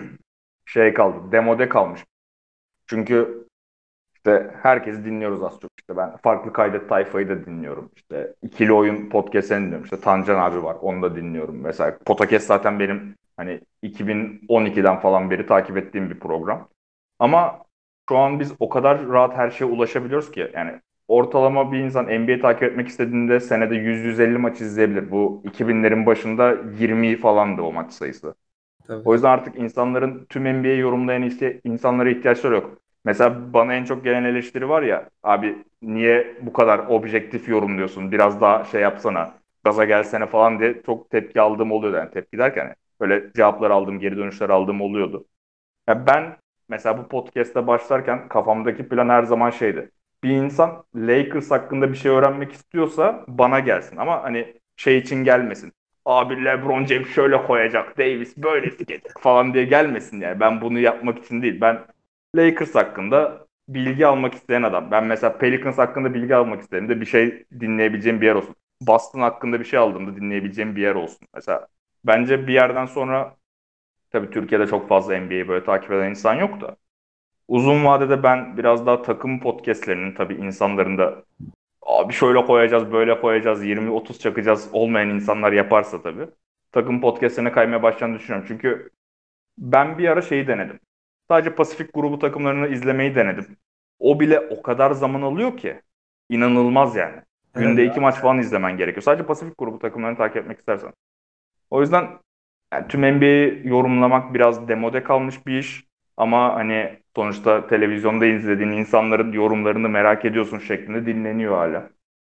şey kaldı, demode kalmış. Çünkü işte herkesi dinliyoruz az çok. İşte ben farklı kaydet tayfayı da dinliyorum. İşte ikili oyun podcast'ını dinliyorum. İşte Tancan abi var, onu da dinliyorum. Mesela podcast zaten benim hani 2012'den falan beri takip ettiğim bir program. Ama şu an biz o kadar rahat her şeye ulaşabiliyoruz ki yani ortalama bir insan NBA takip etmek istediğinde senede 100-150 maç izleyebilir. Bu 2000'lerin başında 20 falandı o maç sayısı.
Tabii
O
tabii.
yüzden artık insanların tüm NBA'yi yorumlayan insanlara ihtiyaçları yok. Mesela bana en çok gelen eleştiri var ya, abi niye bu kadar objektif yorumluyorsun, biraz daha şey yapsana, gaza gelsene falan diye çok tepki aldığım oluyordu. Yani tepki derken böyle cevaplar aldığım, geri dönüşler aldığım oluyordu. Ya ben mesela bu podcast'te başlarken kafamdaki plan her zaman şeydi. Bir insan Lakers hakkında bir şey öğrenmek istiyorsa bana gelsin. Ama hani şey için gelmesin. Abi LeBron James şöyle koyacak, Davis böyle sikecek falan diye gelmesin yani. Ben bunu yapmak için değil. Ben Lakers hakkında bilgi almak isteyen adam. Ben mesela Pelicans hakkında bilgi almak istediğimde bir şey dinleyebileceğim bir yer olsun. Boston hakkında bir şey aldığımda dinleyebileceğim bir yer olsun. Mesela bence bir yerden sonra, tabii Türkiye'de çok fazla NBA'yi böyle takip eden insan yok da. Uzun vadede ben biraz daha takım podcastlerinin, tabii insanların da abi şöyle koyacağız, böyle koyacağız, 20-30 çakacağız olmayan insanlar yaparsa tabii. Takım podcastlerine kaymaya başlayacağını düşünüyorum. Çünkü ben bir ara şeyi denedim. Sadece Pasifik grubu takımlarını izlemeyi denedim. O bile o kadar zaman alıyor ki. İnanılmaz yani.
Evet.
Günde 2 maç falan izlemen gerekiyor. Sadece Pasifik grubu takımlarını takip etmek istersen. O yüzden yani tüm NBA'yi yorumlamak biraz demode kalmış bir iş. Ama hani sonuçta televizyonda izlediğin insanların yorumlarını merak ediyorsun şeklinde dinleniyor hala.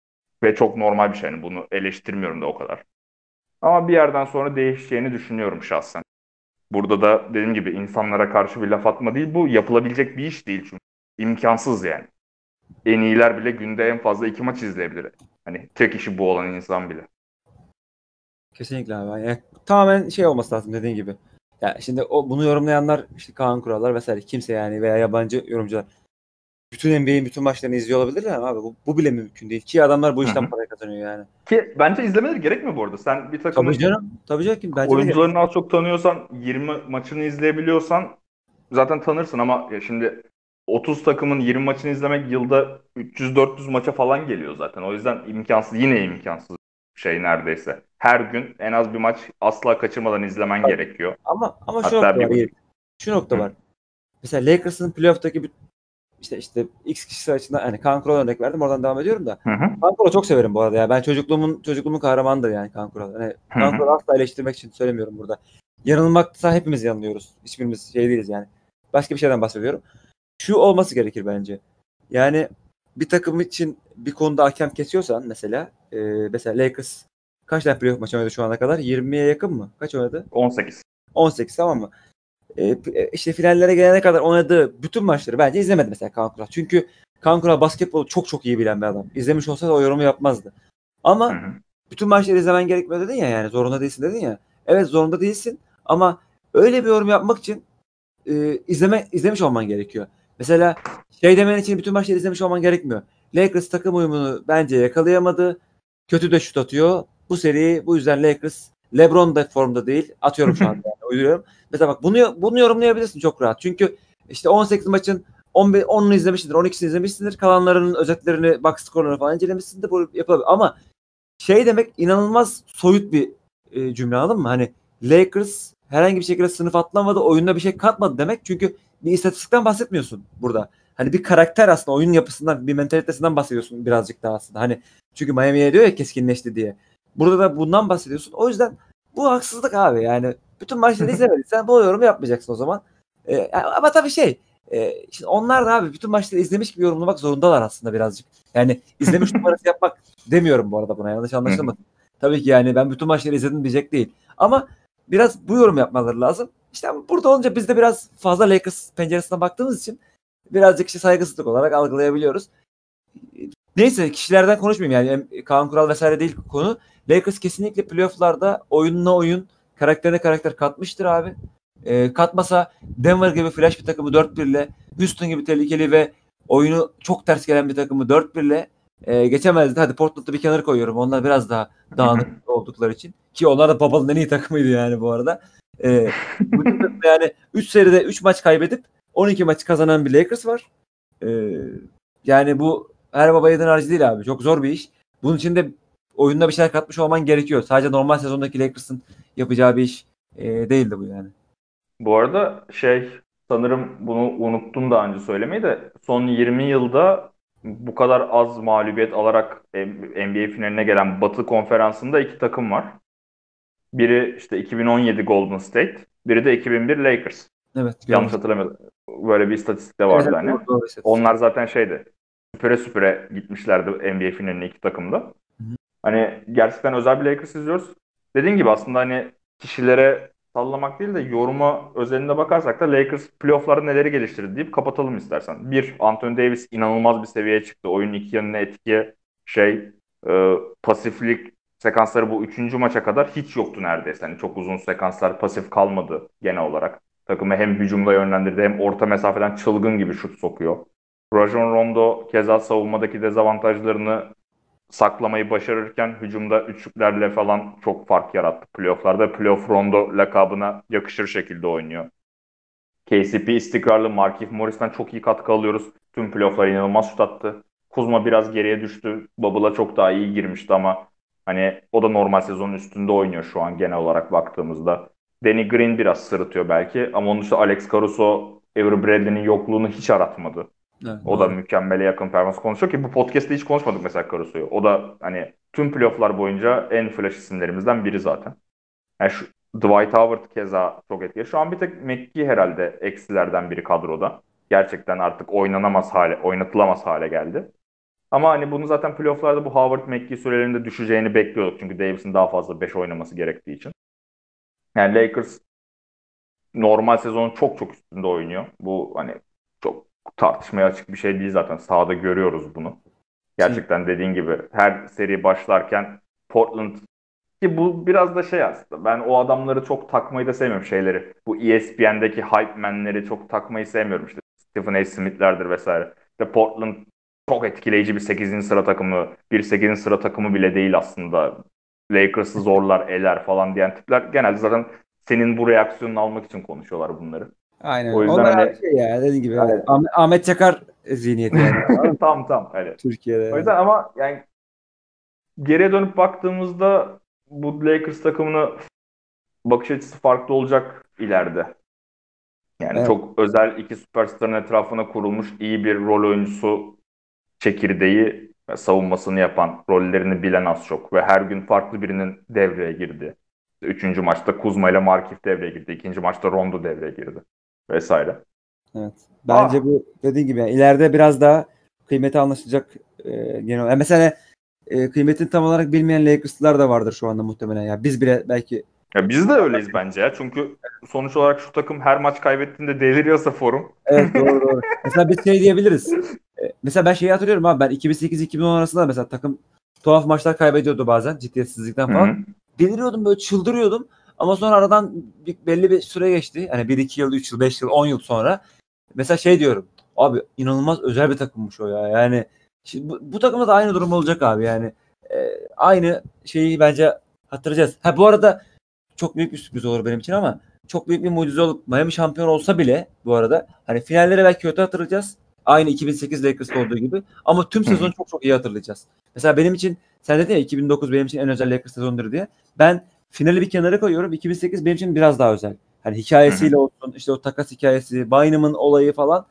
Ve çok normal bir şey. Yani bunu eleştirmiyorum da o kadar. Ama bir yerden sonra değişeceğini düşünüyorum şahsen. Burada da dediğim gibi insanlara karşı bir laf atma değil. Bu yapılabilecek bir iş değil çünkü. İmkansız yani. en iyiler bile günde en fazla 2 maç izleyebilir. Hani tek işi bu olan insan bile.
Kesinlikle abi. Yani tamamen şey olması lazım dediğin gibi. Ya şimdi bunu yorumlayanlar işte Kaan Kurallar vesaire kimse yani veya yabancı yorumcular bütün NBA'in bütün maçlarını izliyor olabilirler ama abi bu bile mümkün değil ki adamlar bu
Hı
işten
hı.
para kazanıyor yani.
Ki bence izlemeleri gerekmiyor bu arada. Sen bir
Tabii
takımın
canım. Tabii canım ki bence de gerek.
oyuncularını az çok tanıyorsan, 20 maçını izleyebiliyorsan zaten tanırsın ama ya şimdi 30 takımın 20 maçını izlemek yılda 300-400 maça falan geliyor zaten. O yüzden imkansız, yine imkansız şey neredeyse. Her gün en az bir maç asla kaçırmadan izlemen gerekiyor.
Ama şu nokta
Hatta
var
bir
Yiğit. Şu nokta
Hı
var. Mesela Lakers'ın playoff'taki işte X kişisi açısından hani Kaan Kural örnek verdim oradan devam ediyorum da.
hı hı
Kaan Kural'ı çok severim bu arada ya. Ben çocukluğumun kahramanıdır yani Kaan Kural. Hani
hı
Kaan
hı.
Kural'ı asla eleştirmek için söylemiyorum burada. Yanılmaksa hepimiz yanılıyoruz. Hiçbirimiz şey değiliz yani. Başka bir şeyden bahsediyorum. Şu olması gerekir bence. Yani bir takım için bir konuda hakem kesiyorsan mesela Lakers kaç tane playoff maçı oynadı şu ana kadar? 20'ye yakın mı? Kaç oynadı?
18.
18 tamam mı? İşte finallere gelene kadar oynadığı bütün maçları bence izlemedi mesela Kaan Kural. Çünkü Kaan Kural basketbolu çok çok iyi bilen bir adam. İzlemiş olsa da o yorumu yapmazdı.
Hı
Ama
hı.
bütün maçları izlemen gerekmiyor dedin ya yani zorunda değilsin dedin ya. Evet zorunda değilsin ama öyle bir yorum yapmak için izlemiş olman gerekiyor. Mesela şey demen için bütün maçları izlemiş olman gerekmiyor. Lakers takım uyumunu bence yakalayamadı. Kötü de şut atıyor. Bu seri bu yüzden Lakers LeBron da formda değil. Atıyorum şu anda yani uyduruyorum. Mesela bak bunu yorumlayabilirsin çok rahat. Çünkü işte 18 maçın 10'unu izlemişsindir, 12'sini izlemişsindir. Kalanlarının özetlerini, box skorlarını falan incelemişsindir. Bu yapılabilir. Ama şey demek inanılmaz soyut bir cümle anladın mı? Hani Lakers herhangi bir şekilde sınıf atlamadı, oyununa bir şey katmadı demek. Çünkü bir istatistikten bahsetmiyorsun burada. Hani bir karakter aslında oyun yapısından, bir mentalitesinden bahsediyorsun birazcık daha aslında. Hani çünkü Miami'ye diyor ya keskinleşti diye. Burada da bundan bahsediyorsun. O yüzden bu haksızlık abi. Yani bütün maçları izlemediysen bu yorumu yapmayacaksın o zaman. Ama tabii şimdi onlar da abi bütün maçları izlemiş gibi yorumlamak zorundalar aslında birazcık. Yani izlemiş numarası yapmak demiyorum bu arada buna yanlış
Hı hı.
anlaşılmasın. Tabii ki yani ben bütün maçları izledim diyecek değil. Ama biraz bu yorum yapmaları lazım. İşte burada olunca biz de biraz fazla Lakers penceresinden baktığımız için birazcık işte saygısızlık olarak algılayabiliyoruz. Neyse kişilerden konuşmayayım yani Kaan Kural vesaire değil konu. Lakers kesinlikle playoff'larda oyununa oyun, karakterine karakter katmıştır abi. Katmasa Denver gibi flash bir takımı 4-1 ile Houston gibi tehlikeli ve oyunu çok ters gelen bir takımı 4-1 ile geçemezdi. Hadi Portland'ı bir kenara koyuyorum. Onlar biraz daha dağınık oldukları için. Ki onlar da Bubble'ın en iyi takımıydı yani bu arada. E, yani 3 seride 3 maç kaybedip 12 maçı kazanan bir Lakers var. E, yani bu her baba yiğidin harcı değil abi. Çok zor bir iş. Bunun için de oyununa bir şeyler katmış olman gerekiyor. Sadece normal sezondaki Lakers'ın yapacağı bir iş değildi bu yani.
Bu arada sanırım bunu unuttum daha önce söylemeyi de son 20 yılda bu kadar az mağlubiyet alarak NBA finaline gelen Batı konferansında 2 takım var. Biri işte 2017 Golden State, biri de 2001 Lakers.
Evet
Yanlış
gördüm.
hatırlamıyorum. Böyle bir istatistik de
Evet,
vardı
evet
hani.
doğru istatistik.
Onlar zaten süpüre süpüre gitmişlerdi NBA finaline 2 takımda.
Hı hı.
Hani gerçekten özel bir Lakers izliyoruz. Dediğin gibi aslında hani kişilere sallamak değil de yoruma özelinde bakarsak da Lakers playoff'larda neleri geliştirdi deyip kapatalım istersen. Bir, Anthony Davis inanılmaz bir seviyeye çıktı. Oyunun iki yönüne etki pasiflik sekansları bu 3. maça kadar hiç yoktu neredeyse. Hani çok uzun sekanslar pasif kalmadı genel olarak. Takımı hem hücumda yönlendirdi hem orta mesafeden çılgın gibi şut sokuyor. Rajon Rondo keza savunmadaki dezavantajlarını saklamayı başarırken hücumda üçlüklerle falan çok fark yarattı. Playoff'larda Playoff Rondo lakabına yakışır şekilde oynuyor. KCP istikrarlı. Markieff Morris'ten çok iyi katkı alıyoruz. Tüm playoff'lar inanılmaz şut attı. Kuzma biraz geriye düştü. Bubble'a çok daha iyi girmişti ama hani o da normal sezonun üstünde oynuyor şu an genel olarak baktığımızda. Danny Green biraz sırıtıyor belki ama onun dışında Alex Caruso, Avery Bradley'nin yokluğunu hiç aratmadı.
Evet,
O da
doğru.
mükemmele yakın performans konuşuyor ki bu podcast'te hiç konuşmadık mesela Caruso'yu. O da hani tüm playoff'lar boyunca en flash isimlerimizden biri zaten. Yani Dwight Howard keza çok etkili. Şu an bir tek McGee herhalde eksilerden biri kadroda. Gerçekten artık oynatılamaz hale geldi. Ama hani bunu zaten playoff'larda bu Howard McGee sürelerinde düşeceğini bekliyorduk. Çünkü Davis'in daha fazla 5 oynaması gerektiği için. Yani Lakers normal sezonun çok çok üstünde oynuyor. Bu hani çok tartışmaya açık bir şey değil zaten. Sahada görüyoruz bunu. Gerçekten dediğin gibi her seri başlarken Portland, ki bu biraz da şey aslında. Ben o adamları çok takmayı da sevmiyorum, şeyleri. Bu ESPN'deki hype man'leri çok takmayı sevmiyorum işte. Stephen A. Smith'lerdir vesaire. İşte Portland çok etkileyici bir 8. sıra takımı. Bir 8. sıra takımı bile değil aslında. Lakers'ı zorlar, eler falan diyen tipler genelde zaten senin bu reaksiyonunu almak için konuşuyorlar bunları.
Aynen
O
öyle.
yüzden
Onlar
hani
abi şey ya dediğin gibi evet.
yani,
Ahmet Çakar zihniyeti yani.
tam hani.
Türkiye'de
O
yani.
yüzden ama yani geriye dönüp baktığımızda bu Lakers takımını bakış açısı farklı olacak ileride. Yani
Evet.
çok özel iki süperstarın etrafına kurulmuş iyi bir rol oyuncusu çekirdeği ve savunmasını yapan, rollerini bilen az çok ve her gün farklı birinin devreye girdi. Üçüncü maçta Kuzma ile Markif devreye girdi. İkinci maçta Rondo devreye girdi vesaire.
Evet. Bence
Ah,
bu dediğin gibi yani ileride biraz daha kıymeti anlaşılacak genel. Yani mesela kıymetini tam olarak bilmeyen Lakers'lılar da vardır şu anda muhtemelen. Ya biz bile belki
ya biz de öyleyiz bence ya. Çünkü sonuç olarak şu takım her maç kaybettiğinde deliriyorsa forum.
evet doğru doğru. Mesela biz şey diyebiliriz. Mesela ben şeyi hatırlıyorum abi ben 2008-2010 arasında mesela takım tuhaf maçlar kaybediyordu bazen ciddiyetsizlikten
Hı
falan.
hı.
Deliriyordum böyle çıldırıyordum. Ama sonra aradan belli bir süre geçti. Hani bir 2 yıl, 3 yıl, 5 yıl, 10 yıl sonra mesela şey diyorum. Abi inanılmaz özel bir takımmış o ya. Yani şimdi bu takımda da aynı durum olacak abi. Yani aynı şeyi bence hatırlayacağız. Ha bu arada çok büyük bir sürpriz olur benim için ama çok büyük bir mucize olup Miami şampiyon olsa bile bu arada hani finallere belki kötü hatırlayacağız. Aynı 2008 Lakers'ta olduğu gibi. Ama tüm
Hı hı.
sezonu çok çok iyi hatırlayacağız. Mesela benim için sen dedin ya 2009 benim için en özel Lakers sezonudur diye. Ben finali bir kenara koyuyorum. 2008 benim için biraz daha özel. Hani
Hı hı.
hikayesiyle olsun işte o takas hikayesi, Bynum'un olayı falan.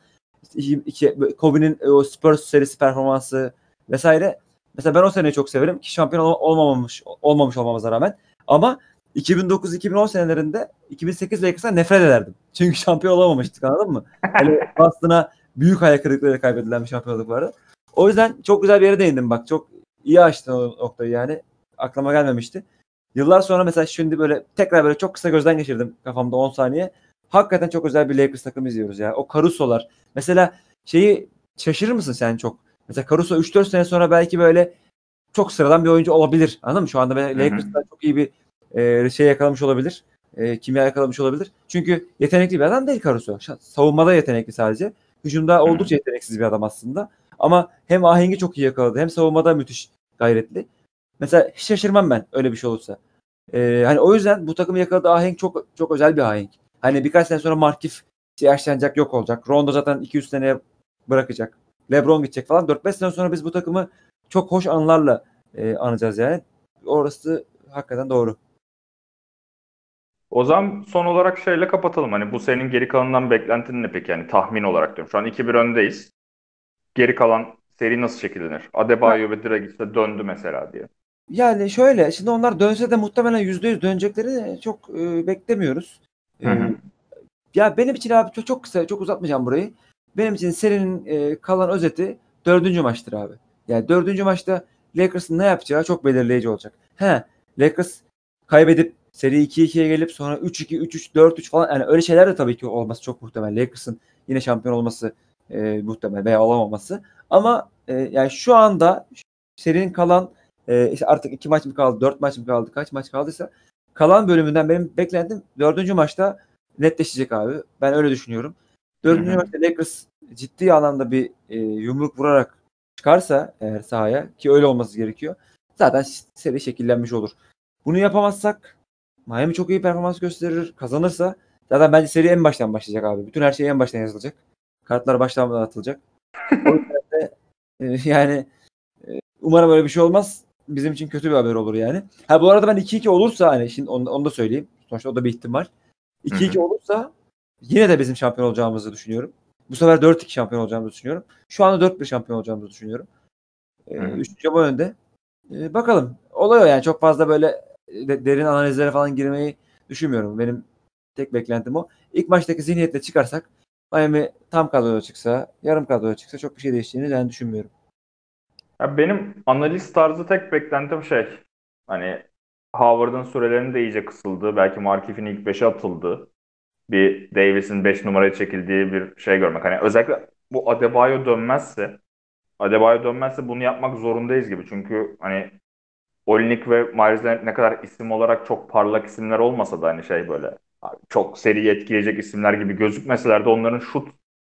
İşte Kobe'nin o Spurs serisi performansı vesaire. Mesela ben o seneyi çok severim ki şampiyon olmamış olmamıza rağmen. Ama 2009-2010 senelerinde 2008 Lakers'a nefret ederdim. Çünkü şampiyon olamamıştık anladın mı? Hele Boston'a büyük hayal kırıklığı kaybedilen bir şampiyonluk vardı. O yüzden çok güzel bir yere değindim bak. Çok iyi açtın o noktayı yani. Aklıma gelmemişti. Yıllar sonra mesela şimdi böyle tekrar böyle çok kısa gözden geçirdim kafamda 10 saniye. Hakikaten çok özel bir Lakers takımı izliyoruz ya. O Caruso'lar. Mesela şeyi şaşırır mısın sen çok? Mesela Caruso 3-4 sene sonra belki böyle çok sıradan bir oyuncu olabilir. Anladın mı? Şu anda
Hı hı.
Lakers'ta çok iyi bir şey yakalamış olabilir. Kimya yakalamış olabilir. Çünkü yetenekli bir adam değil Caruso. Savunmada yetenekli sadece. Hücumda
Hı hı.
oldukça yeteneksiz bir adam aslında. Ama hem ahengi çok iyi yakaladı hem savunmada müthiş gayretli. Mesela hiç şaşırmam ben öyle bir şey olursa. Hani o yüzden bu takımı yakaladığı ahenk çok çok özel bir ahenk. Hani birkaç sene sonra Markif yaşlanacak, yok olacak. Rondo zaten 200 seneye bırakacak. LeBron gidecek falan. 4-5 sene sonra biz bu takımı çok hoş anılarla anacağız yani. Orası hakikaten doğru.
O zaman son olarak şeyle kapatalım. Hani bu senin geri kalanından beklentin ne peki? Yani tahmin olarak diyorum. Şu an 2-1 öndeyiz. Geri kalan seri nasıl şekillenir? Adebayo ve Dragic de döndü mesela diye.
Yani şöyle şimdi onlar dönse de muhtemelen %100 dönecekleri çok beklemiyoruz.
Hı
E,
hı.
Ya benim için abi çok, çok kısa çok uzatmayacağım burayı. Benim için serinin kalan özeti dördüncü maçtır abi. Yani dördüncü maçta Lakers'ın ne yapacağı çok belirleyici olacak. Lakers kaybedip seri 2-2'ye gelip sonra 3-2, 3-3, 4-3 falan yani öyle şeyler de tabii ki olması çok muhtemel. Lakers'ın yine şampiyon olması muhtemel veya olamaması. Ama yani şu anda serinin kalan işte artık 2 maç mı kaldı, 4 maç mı kaldı, kaç maç kaldıysa kalan bölümünden benim beklentim dördüncü maçta netleşecek abi. Ben öyle düşünüyorum.
Hı
Dördüncü
hı.
maçta Lakers ciddi anlamda bir yumruk vurarak çıkarsa eğer sahaya ki öyle olması gerekiyor. Zaten seri şekillenmiş olur. Bunu yapamazsak Miami çok iyi performans gösterir. Kazanırsa zaten bence seri en baştan başlayacak abi. Bütün her şey en baştan yazılacak. Kartlar baştan atılacak. O yüzden de yani umarım öyle bir şey olmaz. Bizim için kötü bir haber olur yani. Ha bu arada ben 2-2 olursa hani şimdi onu da söyleyeyim. Sonuçta o da bir ihtimal.
Hı
2-2
hı.
olursa yine de bizim şampiyon olacağımızı düşünüyorum. Bu sefer 4-2 şampiyon olacağımızı düşünüyorum. Şu anda 4-1 şampiyon olacağımızı düşünüyorum.
Hı hı.
Üçüncü bu önde. Bakalım. Oluyor yani çok fazla böyle derin analizlere falan girmeyi düşünmüyorum. Benim tek beklentim o. İlk maçtaki zihniyetle çıkarsak Miami tam kadroya çıksa, yarım kadroya çıksa çok bir şey değiştiğini ben düşünmüyorum.
Ya benim analiz tarzı tek beklentim şey. Hani Howard'ın sürelerinin de iyice kısıldığı, belki Markif'in ilk 5'e atıldığı, bir Davis'in 5 numaraya çekildiği bir şey görmek. Hani özellikle bu Adebayo dönmezse bunu yapmak zorundayız gibi. Çünkü hani Olynyk ve Myers Leonard ne kadar isim olarak çok parlak isimler olmasa da hani şey böyle abi çok seriyi etkileyecek isimler gibi gözükmeseler de onların şut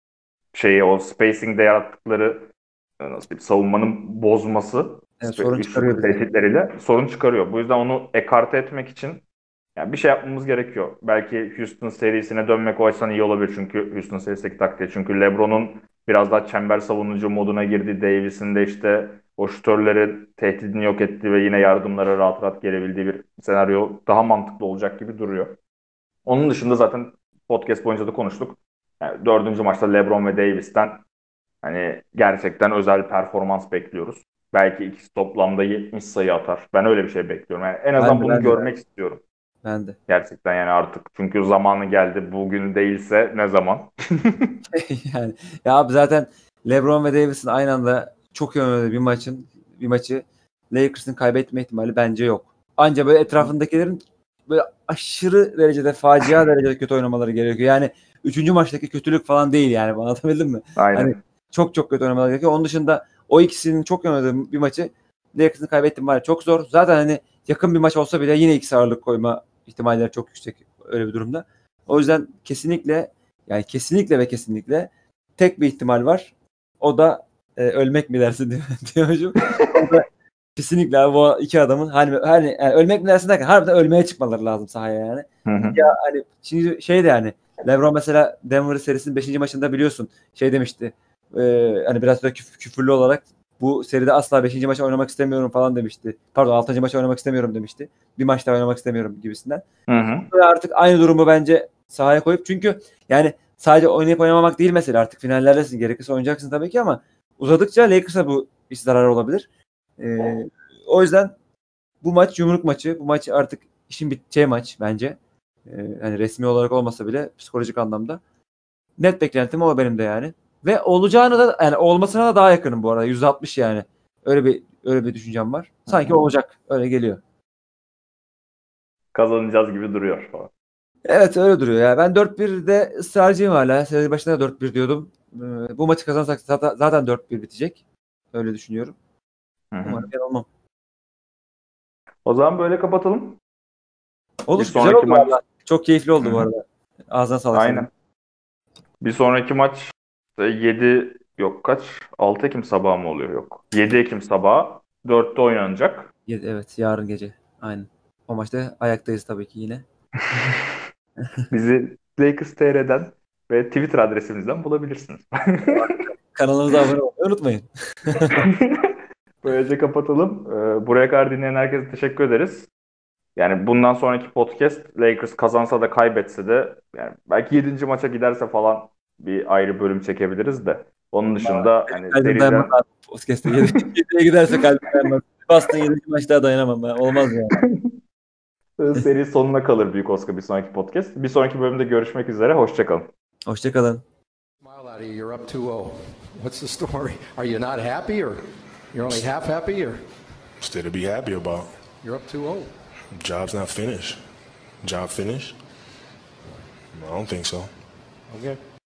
o spacing'de yarattıkları nasıl diyeyim, savunmanın bozması
Yani sorun çıkarıyor
şut
bize.
tehditleriyle sorun çıkarıyor. Bu yüzden onu ekarte etmek için yani bir şey yapmamız gerekiyor. Belki Houston serisine dönmek o açıdan iyi olabilir çünkü Houston serisindeki taktiği. Çünkü LeBron'un biraz daha çember savunucu moduna girdi. Davis'in de işte o şutörleri tehdidini yok ettiği ve yine yardımlara rahat rahat gelebildiği bir senaryo daha mantıklı olacak gibi duruyor. Onun dışında zaten podcast boyunca da konuştuk. Yani dördüncü maçta LeBron ve Davis'ten hani gerçekten özel performans bekliyoruz. Belki ikisi toplamda 70 sayı atar. Ben öyle bir şey bekliyorum. Yani en
Ben
azından
de,
bunu
ben de,
görmek istiyorum.
ben de.
Gerçekten yani artık. Çünkü zamanı geldi. Bugün değilse ne zaman?
Yani ya abi zaten LeBron ve Davis'in aynı anda çok iyi oynadığı bir maçı Lakers'ın kaybetme ihtimali bence yok. Anca böyle etrafındakilerin böyle aşırı derecede facia derecede kötü oynamaları gerekiyor. Yani 3. maçtaki kötülük falan değil yani. Bana anlatabildim mi? Hani
Aynen.
çok çok kötü oynamaları gerekiyor. Onun dışında o ikisinin çok iyi oynadığı bir maçı Lakers'ın kaybetme ihtimali çok zor. Zaten hani yakın bir maç olsa bile yine ikisi ağırlık koyma ihtimalleri çok yüksek öyle bir durumda. O yüzden kesinlikle ve kesinlikle tek bir ihtimal var. O da ölmek mi dersin diyormuşum. O da kesinlikle abi, bu iki adamın hani yani ölmek mi dersin derken harbiden ölmeye çıkmaları lazım sahaya yani.
Hı hı.
Ya hani şimdi şey de yani LeBron mesela Denver serisinin 5. maçında biliyorsun şey demişti. Hani biraz da küfürlü olarak bu seride asla 5. maçı oynamak istemiyorum falan demişti. Pardon 6. maçı oynamak istemiyorum demişti. Bir maç daha oynamak istemiyorum gibisinden.
Hı hı.
Ve artık aynı durumu bence sahaya koyup çünkü yani sadece oynayıp oynamamak değil mesela artık finallerdesin. Gerekirse oynayacaksın tabii ki ama uzadıkça Lakers'a bu iş zarar olabilir. O yüzden bu maç yumruk maçı. Bu maç artık işin biteceği maç bence. Hani resmi olarak olmasa bile psikolojik anlamda. Net beklentim o benim de yani. Ve olacağını da yani olmasına da daha yakınım bu arada. %60 yani. Öyle bir düşüncem var. Sanki olacak. Öyle geliyor.
Kazanacağız gibi duruyor falan.
Evet öyle duruyor ya. Ben 4-1'de ısrarcıyım hala. Seri başında da 4-1 diyordum. Bu maçı kazanırsak zaten 4-1 bitecek. Öyle düşünüyorum.
Hı hı.
Umarım yanılmam.
O zaman böyle kapatalım. Bir
Olur. Güzel
sonraki
oldu
maç.
valla. Çok keyifli
Hı
oldu bu
hı.
arada. Ağzına sağlık senin.
Aynen. Bir sonraki maç 7 yok kaç? 6 Ekim sabahı mı oluyor? Yok. 7 Ekim sabahı 4'te oynanacak.
Evet yarın gece. Aynen. O maçta ayaktayız tabii ki yine.
Bizi Lakers TR'den ve Twitter adresimizden bulabilirsiniz.
Kanalımıza abone olmayı unutmayın.
Böylece kapatalım. Buraya kadar dinleyen herkese teşekkür ederiz. Yani bundan sonraki podcast Lakers kazansa da kaybetse de yani belki 7. maça giderse falan bir ayrı bölüm çekebiliriz de. Onun dışında hani
Kalbim dayanmaz
seriden
abi. Podcast'te 7'ye giderse kalbim dayanmaz. Boston 7. maç daha dayanamam ben. Olmaz yani.
seri sonuna kalır Büyük Oscar bir sonraki podcast. Bir sonraki bölümde görüşmek üzere. Hoşçakalın.
Hoşçakalın.
Smile out of you. You're up 2-0. What's the story? Are you not happy, or you're only half happy, or
Still to be happy about.
you're up 2-0?
Job's not finished. Job finished? I don't think so.
Okay.